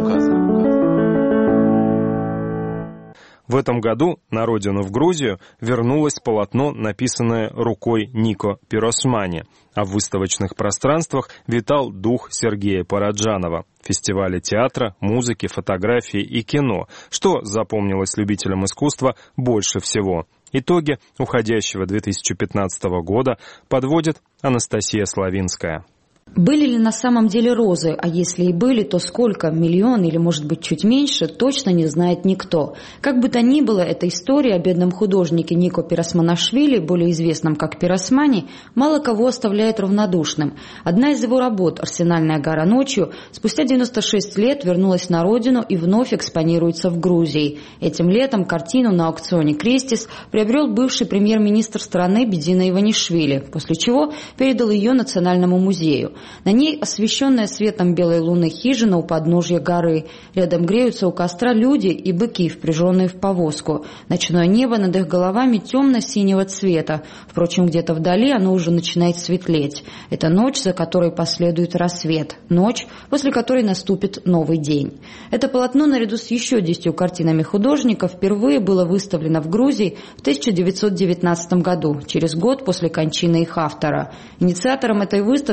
В этом году на родину в Грузию вернулось полотно, написанное рукой Нико Пиросмани, а в выставочных пространствах витал дух Сергея Параджанова. Фестиваля театра, музыки, фотографии и кино, что запомнилось любителям искусства больше всего. Итоги уходящего 2015 года подводит Анастасия Славинская. Были ли на самом деле розы, а если и были, то сколько, миллион или, может быть, чуть меньше, точно не знает никто. Как бы то ни было, эта история о бедном художнике Нико Пиросманашвили, более известном как Пиросмани, мало кого оставляет равнодушным. Одна из его работ «Арсенальная гора ночью» спустя 96 лет вернулась на родину и вновь экспонируется в Грузии. Этим летом картину на аукционе «Крестис» приобрел бывший премьер-министр страны Бедина Иванишвили, после чего передал ее Национальному музею. На ней освещенная светом белой луны хижина у подножья горы. Рядом греются у костра люди и быки, впряженные в повозку. Ночное небо над их головами темно-синего цвета. Впрочем, где-то вдали оно уже начинает светлеть. Это ночь, за которой последует рассвет. Ночь, после которой наступит новый день. Это полотно, наряду с еще 10 картинами художника, впервые было выставлено в Грузии в 1919 году, через год после кончины их автора. Инициатором этой выставки был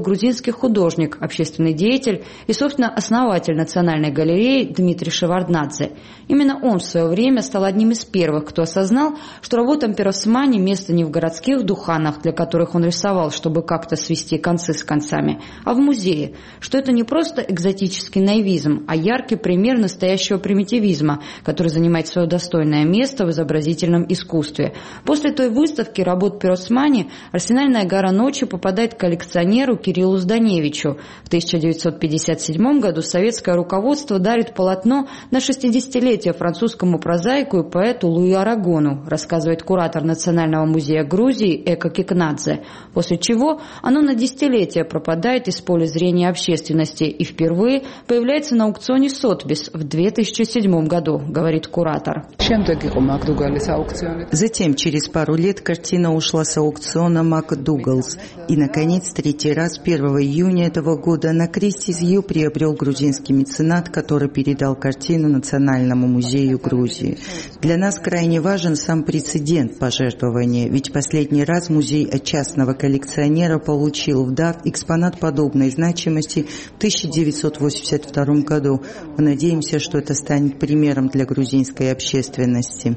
грузинский художник, общественный деятель и, собственно, основатель Национальной галереи Дмитрий Шеварднадзе. Именно он в свое время стал одним из первых, кто осознал, что работам Пиросмани место не в городских духанах, для которых он рисовал, чтобы как-то свести концы с концами, а в музее, что это не просто экзотический наивизм, а яркий пример настоящего примитивизма, который занимает свое достойное место в изобразительном искусстве. После той выставки работ Пиросмани «Арсенальная гора ночи» попадает к коллекционеру Кириллу Зданевичу. В 1957 году советское руководство дарит полотно на 60-летие французскому прозаику и поэту Луи Арагону, рассказывает куратор Национального музея Грузии Эко Кикнадзе, после чего оно на десятилетие пропадает из поля зрения общественности и впервые появляется на аукционе Сотбис в 2007 году, говорит куратор. Затем, через пару лет, картина ушла с аукциона МакДугалс. И, наконец, третий раз, 1 июня этого года, на Кристис ее приобрел грузинский меценат, который передал картину Национальному музею Грузии. Для нас крайне важен сам прецедент пожертвования, ведь последний раз музей от частного коллекционера получил в дар экспонат подобной значимости в 1982 году. Мы надеемся, что это станет примером для грузинской общественности.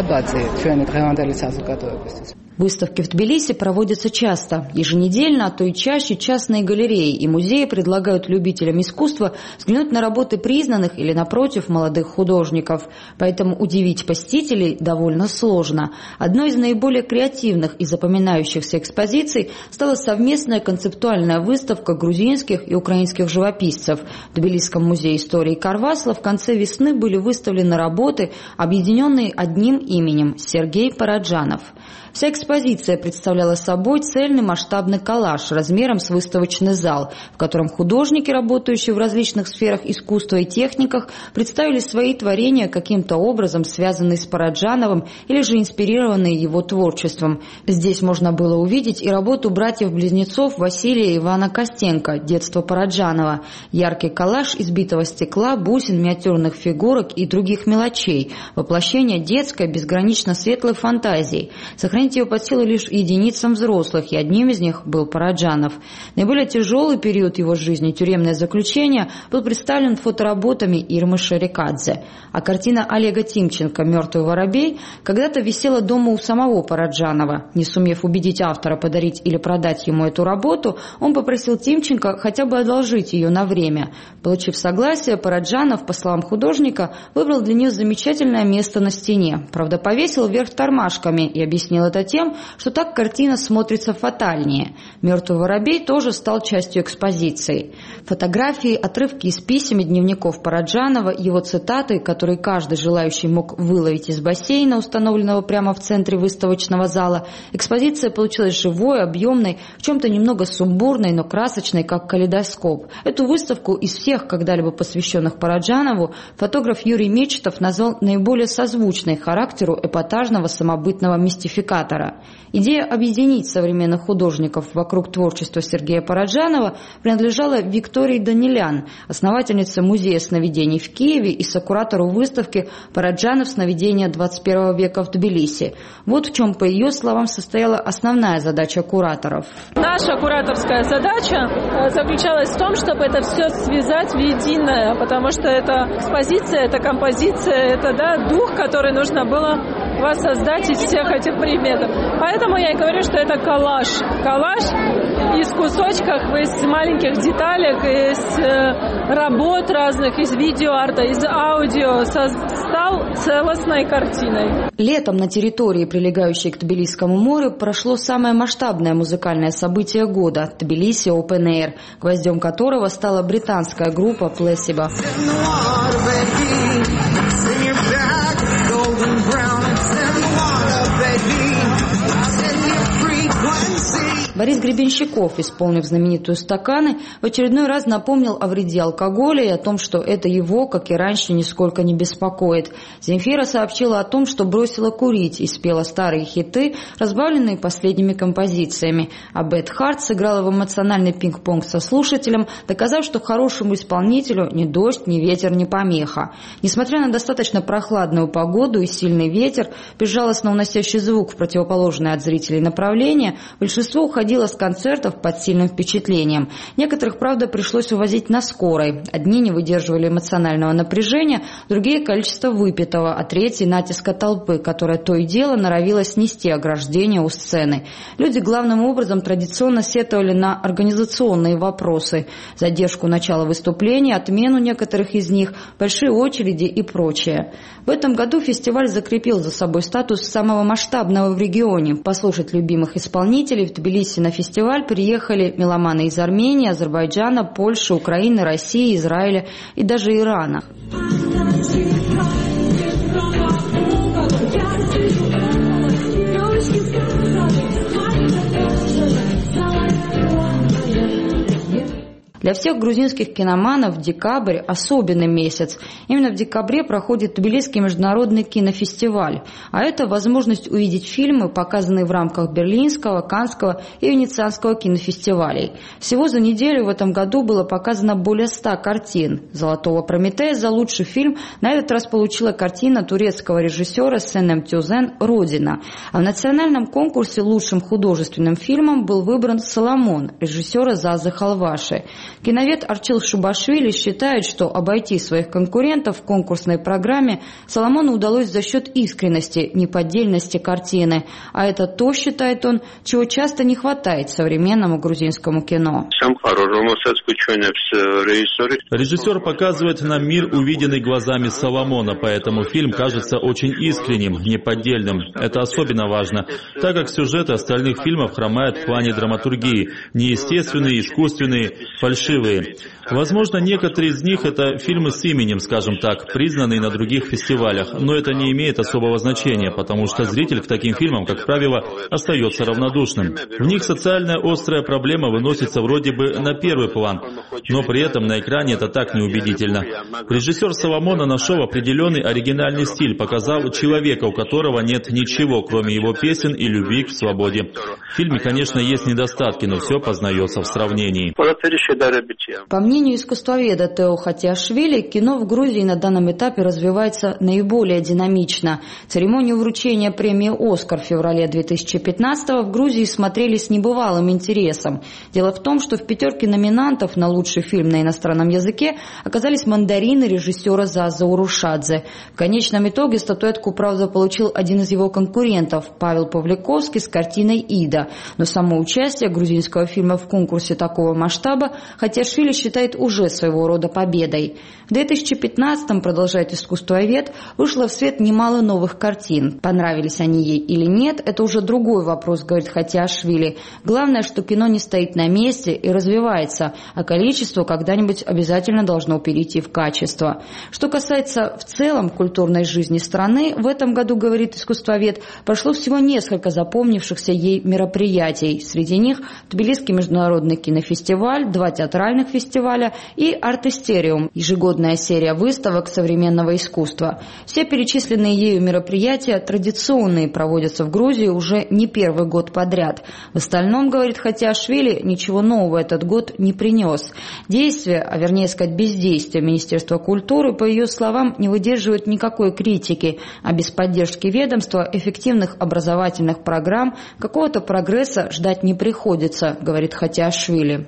Выставки в Тбилиси проводятся часто. Еженедельно, а то и чаще частные галереи и музеи предлагают любителям искусства взглянуть на работы признанных или, напротив, молодых художников. Поэтому удивить посетителей довольно сложно. Одной из наиболее креативных и запоминающихся экспозиций стала совместная концептуальная выставка грузинских и украинских живописцев. В Тбилисском музее истории Карвасла в конце весны были выставлены работы, объединенные одним именем – Сергей Параджанов. Вся экспозиция представляла собой цельный масштабный коллаж размером с выставочный зал, в котором художники, работающие в различных сферах искусства и техниках, представили свои творения каким-то образом, связанные с Параджановым или же инспирированные его творчеством. Здесь можно было увидеть и работу братьев-близнецов Василия и Ивана Костенко «Детство Параджанова», яркий коллаж из битого стекла, бусин, миниатюрных фигурок и других мелочей, воплощение детской, безгранично светлой фантазии. Сохранить ее под силу лишь единицам взрослых, и одним из них был Параджанов. Наиболее тяжелый период его жизни, тюремное заключение, был представлен фотоработами Ирмы Шарикадзе. А картина Олега Тимченко «Мертвый воробей» когда-то висела дома у самого Параджанова. Не сумев убедить автора подарить или продать ему эту работу, он попросил Тимченко хотя бы одолжить ее на время. Получив согласие, Параджанов, по словам художника, выбрал для нее замечательное место на стене. Правда, повесил вверх тормашками и объяснил это тем, что так картина смотрится фатальнее. «Мертвый воробей» тоже стал частью экспозиции. Фотографии, отрывки из писем и дневников Параджанова, его цитаты, которые каждый желающий мог выловить из бассейна, установленного прямо в центре выставочного зала. Экспозиция получилась живой, объемной, в чем-то немного сумбурной, но красочной, как калейдоскоп. Эту выставку из всех когда-либо посвященных Параджанову фотограф Юрий Мечетов назвал наиболее созвучной характеру эпатажного самобытного мистификатора. Идея объединить современных художников вокруг творчества Сергея Параджанова принадлежала Виктории Данилян, основательнице Музея сновидений в Киеве и сокуратору выставки «Параджанов. Сновидения 21 века в Тбилиси». Вот в чем, по ее словам, состояла основная задача кураторов. Наша кураторская задача заключалась в том, чтобы это все связать в единое, потому что это экспозиция, это композиция, это дух, который нужно было воссоздать из всех этих предметов. Поэтому я и говорю, что это коллаж. Коллаж из кусочков, из маленьких деталек, из работ разных, из видеоарта, из аудио стал целостной картиной. Летом на территории, прилегающей к Тбилисскому морю, прошло самое масштабное музыкальное событие года – Тбилиси Open Air, гвоздем которого стала британская группа Placebo. Борис Гребенщиков, исполнив знаменитую «Стаканы», в очередной раз напомнил о вреде алкоголя и о том, что это его, как и раньше, нисколько не беспокоит. Земфира сообщила о том, что бросила курить и спела старые хиты, разбавленные последними композициями. А Бет Харт сыграла в эмоциональный пинг-понг со слушателем, доказав, что хорошему исполнителю ни дождь, ни ветер, ни помеха. Несмотря на достаточно прохладную погоду и сильный ветер, безжалостно уносящий звук в противоположное от зрителей направление, большинство уходило уходила с концертов под сильным впечатлением. Некоторых, правда, пришлось увозить на скорой. Одни не выдерживали эмоционального напряжения, другие – количество выпитого, а третьи – натиска толпы, которая то и дело норовила снести ограждение у сцены. Люди главным образом традиционно сетовали на организационные вопросы, задержку начала выступления, отмену некоторых из них, большие очереди и прочее. В этом году фестиваль закрепил за собой статус самого масштабного в регионе. Послушать любимых исполнителей в Тбилиси на фестиваль приехали меломаны из Армении, Азербайджана, Польши, Украины, России, Израиля и даже Ирана. Для всех грузинских киноманов декабрь – особенный месяц. Именно в декабре проходит Тбилисский международный кинофестиваль. А это возможность увидеть фильмы, показанные в рамках Берлинского, Каннского и Венецианского кинофестивалей. Всего за неделю в этом году было показано более 100 картин. «Золотого Прометея» за лучший фильм на этот раз получила картина турецкого режиссера Сенем Тюзен «Родина». А в национальном конкурсе лучшим художественным фильмом был выбран «Соломон» режиссера Зазы Халваши. Киновед Арчил Шубашвили считает, что обойти своих конкурентов в конкурсной программе Соломону удалось за счет искренности, неподдельности картины. А это то, считает он, чего часто не хватает современному грузинскому кино. Режиссер показывает нам мир, увиденный глазами Соломона, поэтому фильм кажется очень искренним, неподдельным. Это особенно важно, так как сюжеты остальных фильмов хромают в плане драматургии, неестественные, искусственные, фальшивые. Возможно, некоторые из них это фильмы с именем, скажем так, признанные на других фестивалях, но это не имеет особого значения, потому что зритель к таким фильмам, как правило, остается равнодушным. В них социальная острая проблема выносится вроде бы на первый план, но при этом на экране это так неубедительно. Режиссер Соломона нашел определенный оригинальный стиль, показал человека, у которого нет ничего, кроме его песен и любви к свободе. В фильме, конечно, есть недостатки, но все познается в сравнении. По мнению искусствоведа Тео Хатиашвили, кино в Грузии на данном этапе развивается наиболее динамично. Церемонию вручения премии «Оскар» в феврале 2015-го в Грузии смотрели с небывалым интересом. Дело в том, что в пятерке номинантов на лучший фильм на иностранном языке оказались «Мандарины» режиссера Заза Урушадзе. В конечном итоге статуэтку, правда, получил один из его конкурентов – Павел Павликовский с картиной «Ида». Но само участие грузинского фильма в конкурсе такого масштаба Хатиашвили считает уже своего рода победой. В 2015-м, продолжает искусствовед, вышло в свет немало новых картин. Понравились они ей или нет, это уже другой вопрос, говорит Хатиашвили. Главное, что кино не стоит на месте и развивается, а количество когда-нибудь обязательно должно перейти в качество. Что касается в целом культурной жизни страны, в этом году, говорит искусствовед, прошло всего несколько запомнившихся ей мероприятий. Среди них Тбилисский международный кинофестиваль, 2 театральных фестиваля и «Арт-Истериум» – ежегодная серия выставок современного искусства. Все перечисленные ею мероприятия традиционные, проводятся в Грузии уже не первый год подряд. В остальном, говорит Хатиашвили, ничего нового этот год не принес. Действия, а вернее сказать бездействие Министерства культуры, по ее словам, не выдерживают никакой критики, а без поддержки ведомства эффективных образовательных программ какого-то прогресса ждать не приходится, говорит Хатиашвили.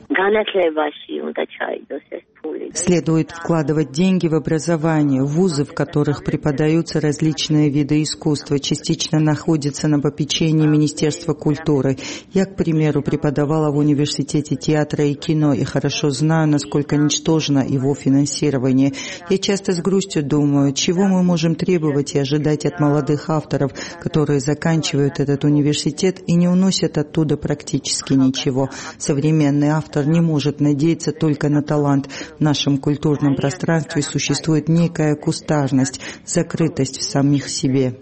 Следует вкладывать деньги в образование. Вузы, в которых преподаются различные виды искусства, частично находятся на попечении Министерства культуры. Я, к примеру, преподавала в университете театра и кино и хорошо знаю, насколько ничтожно его финансирование. Я часто с грустью думаю, чего мы можем требовать и ожидать от молодых авторов, которые заканчивают этот университет и не уносят оттуда практически ничего. Современный автор не может надеяться только на талант. В нашем культурном пространстве существует некая кустарность, закрытость в самих себе.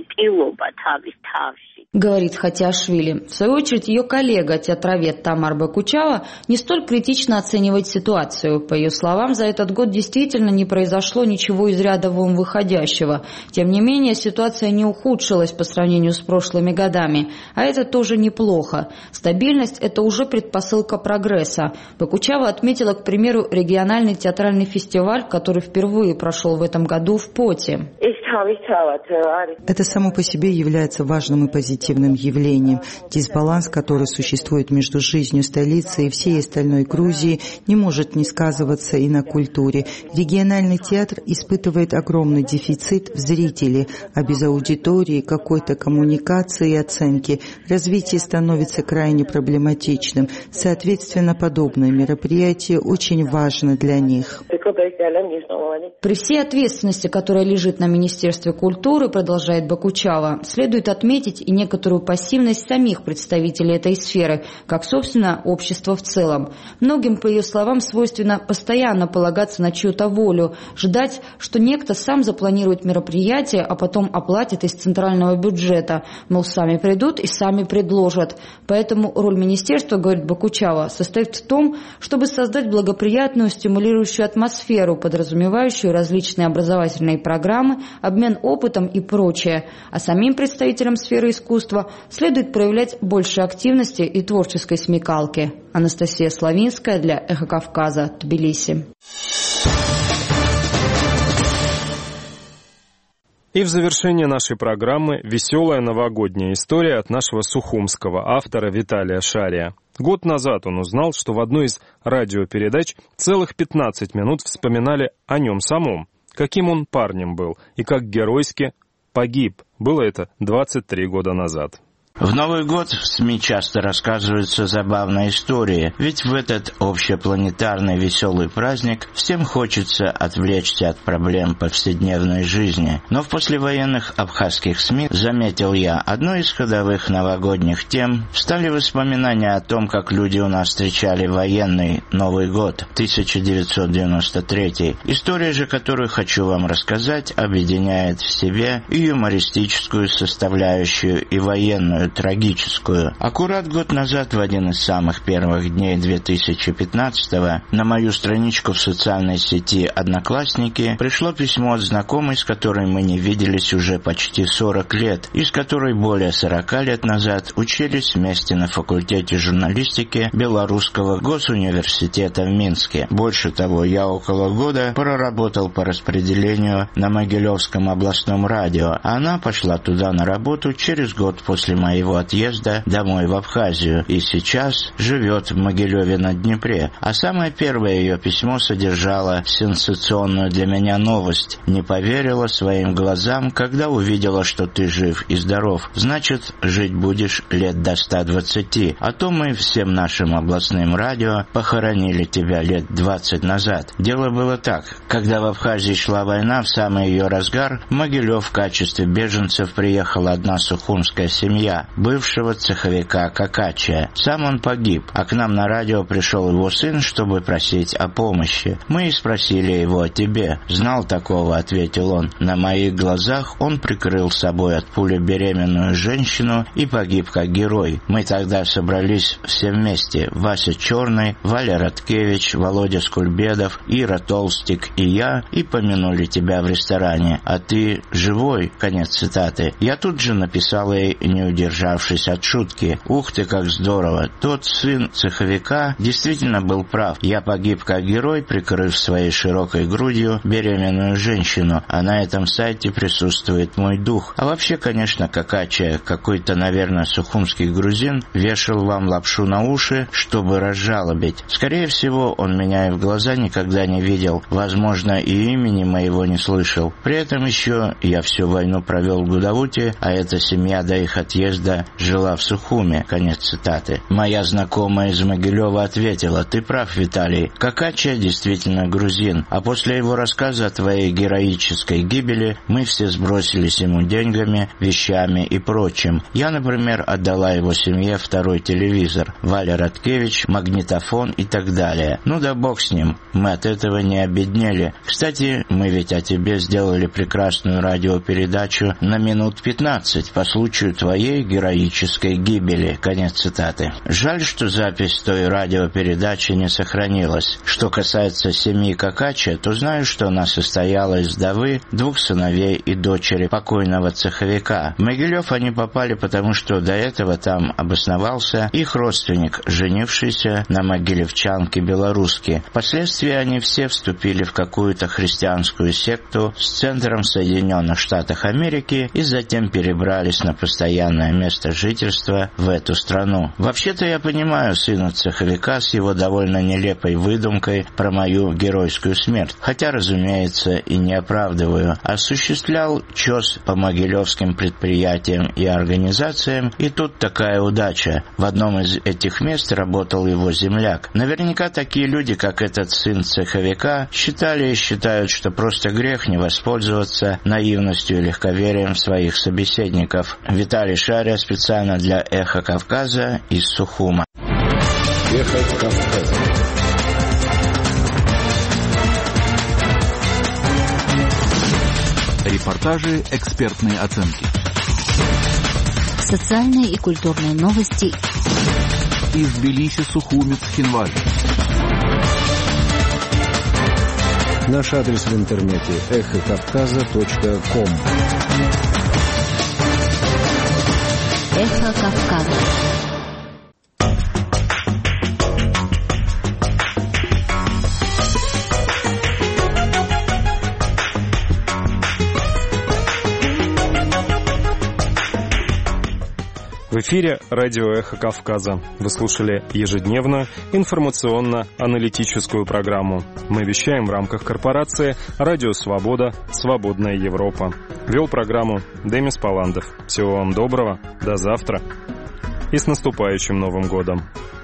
Говорит Хатиашвили. В свою очередь, ее коллега, театровед Тамар Бакучава, не столь критично оценивает ситуацию. По ее словам, за этот год действительно не произошло ничего из ряда вон выходящего. Тем не менее, ситуация не ухудшилась по сравнению с прошлыми годами. А это тоже неплохо. Стабильность – это уже предпосылка прогресса. Бакучава отметила, к примеру, региональный театральный фестиваль, который впервые прошел в этом году в Поте. Это само по себе является важным и позитивным явлением. Дисбаланс, который существует между жизнью столицы и всей остальной Грузии, не может не сказываться и на культуре. Региональный театр испытывает огромный дефицит в зрителе, а без аудитории, какой-то коммуникации и оценки развитие становится крайне проблематичным. Соответственно, подобное мероприятие очень важно для них. При всей ответственности, которая лежит на Министерстве культуры, продолжает Бакучава, следует отметить и некоторую пассивность самих представителей этой сферы, как, собственно, общества в целом. Многим, по ее словам, свойственно постоянно полагаться на чью-то волю, ждать, что некто сам запланирует мероприятие, а потом оплатит из центрального бюджета. Мол, сами придут и сами предложат. Поэтому роль министерства, говорит Бакучава, состоит в том, чтобы создать благоприятную, стимулирующую атмосферу, подразумевающую различные образовательные программы, обмен опытом и прочее. А самим представителям сферы искусства следует проявлять больше активности и творческой смекалки. Анастасия Славинская для «Эхо Кавказа», Тбилиси. И в завершение нашей программы веселая новогодняя история от нашего сухумского автора Виталия Шария. Год назад он узнал, что в одной из радиопередач целых 15 минут вспоминали о нем самом, каким он парнем был и как геройски погиб. Было это 23 года назад. В Новый год в СМИ часто рассказываются забавные истории, ведь в этот общепланетарный веселый праздник всем хочется отвлечься от проблем повседневной жизни. Но в послевоенных абхазских СМИ, заметил я, одной из ходовых новогодних тем стали воспоминания о том, как люди у нас встречали военный Новый год 1993. История же, которую хочу вам рассказать, объединяет в себе и юмористическую составляющую, и военную, трагическую. Аккурат год назад, в один из самых первых дней 2015-го, на мою страничку в социальной сети «Одноклассники» пришло письмо от знакомой, с которой мы не виделись уже почти 40 лет, и с которой более 40 лет назад учились вместе на факультете журналистики Белорусского госуниверситета в Минске. Больше того, я около года проработал по распределению на Могилевском областном радио, а она пошла туда на работу через год после моего отъезда домой в Абхазию и сейчас живет в Могилеве на Днепре. А самое первое ее письмо содержало сенсационную для меня новость. Не поверила своим глазам, когда увидела, что ты жив и здоров. Значит, жить будешь лет до 120. А то мы всем нашим областным радио похоронили тебя лет 20 назад. Дело было так. Когда в Абхазии шла война, в самый ее разгар, в Могилев в качестве беженцев приехала одна сухумская семья бывшего цеховика Какача. Сам он погиб, а к нам на радио пришел его сын, чтобы просить о помощи. Мы и спросили его о тебе. «Знал такого», — ответил он. На моих глазах он прикрыл собой от пули беременную женщину и погиб как герой. Мы тогда собрались все вместе. Вася Черный, Валя Радкевич, Володя Скульбедов, Ира Толстик и я, и помянули тебя в ресторане. А ты живой?» Конец цитаты. Я тут же написал ей, не удержавшись от шутки: «Ух ты, как здорово! Тот сын цеховика действительно был прав. Я погиб как герой, прикрыв своей широкой грудью беременную женщину, а на этом сайте присутствует мой дух. А вообще, конечно, Какача, какой-то, наверное, сухумский грузин, вешал вам лапшу на уши, чтобы разжалобить. Скорее всего, он меня и в глаза никогда не видел, возможно, и имени моего не слышал. При этом еще я всю войну провел в Гудауте, а эта семья до их отъезда жила в Сухуме». Конец цитаты. Моя знакомая из Могилева ответила: «Ты прав, Виталий. Какача действительно грузин, а после его рассказа о твоей героической гибели мы все сбросились ему деньгами, вещами и прочим. Я, например, отдала его семье второй телевизор, Валя Радкевич, магнитофон и так далее. Ну да бог с ним, мы от этого не обеднели. Кстати, мы ведь о тебе сделали прекрасную радиопередачу на минут 15 по случаю твоей героической гибели». Конец цитаты. Жаль, что запись той радиопередачи не сохранилась. Что касается семьи Какача, то знаю, что она состояла из вдовы, 2 сыновей и дочери покойного цеховика. В Могилев они попали, потому что до этого там обосновался их родственник, женившийся на могилевчанке белоруске. Впоследствии они все вступили в какую-то христианскую секту с центром в Соединенных Штатах Америки и затем перебрались на постоянное место жительства в эту страну. Вообще-то я понимаю сына цеховика с его довольно нелепой выдумкой про мою геройскую смерть, хотя, разумеется, и не оправдываю. Осуществлял чёс по могилевским предприятиям и организациям, и тут такая удача. В одном из этих мест работал его земляк. Наверняка такие люди, как этот сын цеховика, считали и считают, что просто грех не воспользоваться наивностью и легковерием своих собеседников. Виталий Шария специально для «Эхо Кавказа» из Сухума. «Эхо Кавказа». Репортажи, экспертные оценки. Социальные и культурные новости. Из Тбилиси, Сухуми, Цхинвали. Наш адрес в интернете эхокавказа.ком. Эхо Кавказа. В эфире радио «Эхо Кавказа». Вы слушали ежедневную информационно-аналитическую программу. Мы вещаем в рамках корпорации «Радио Свобода. Свободная Европа». Вел программу Демис Паландов. Всего вам доброго. До завтра. И с наступающим Новым годом.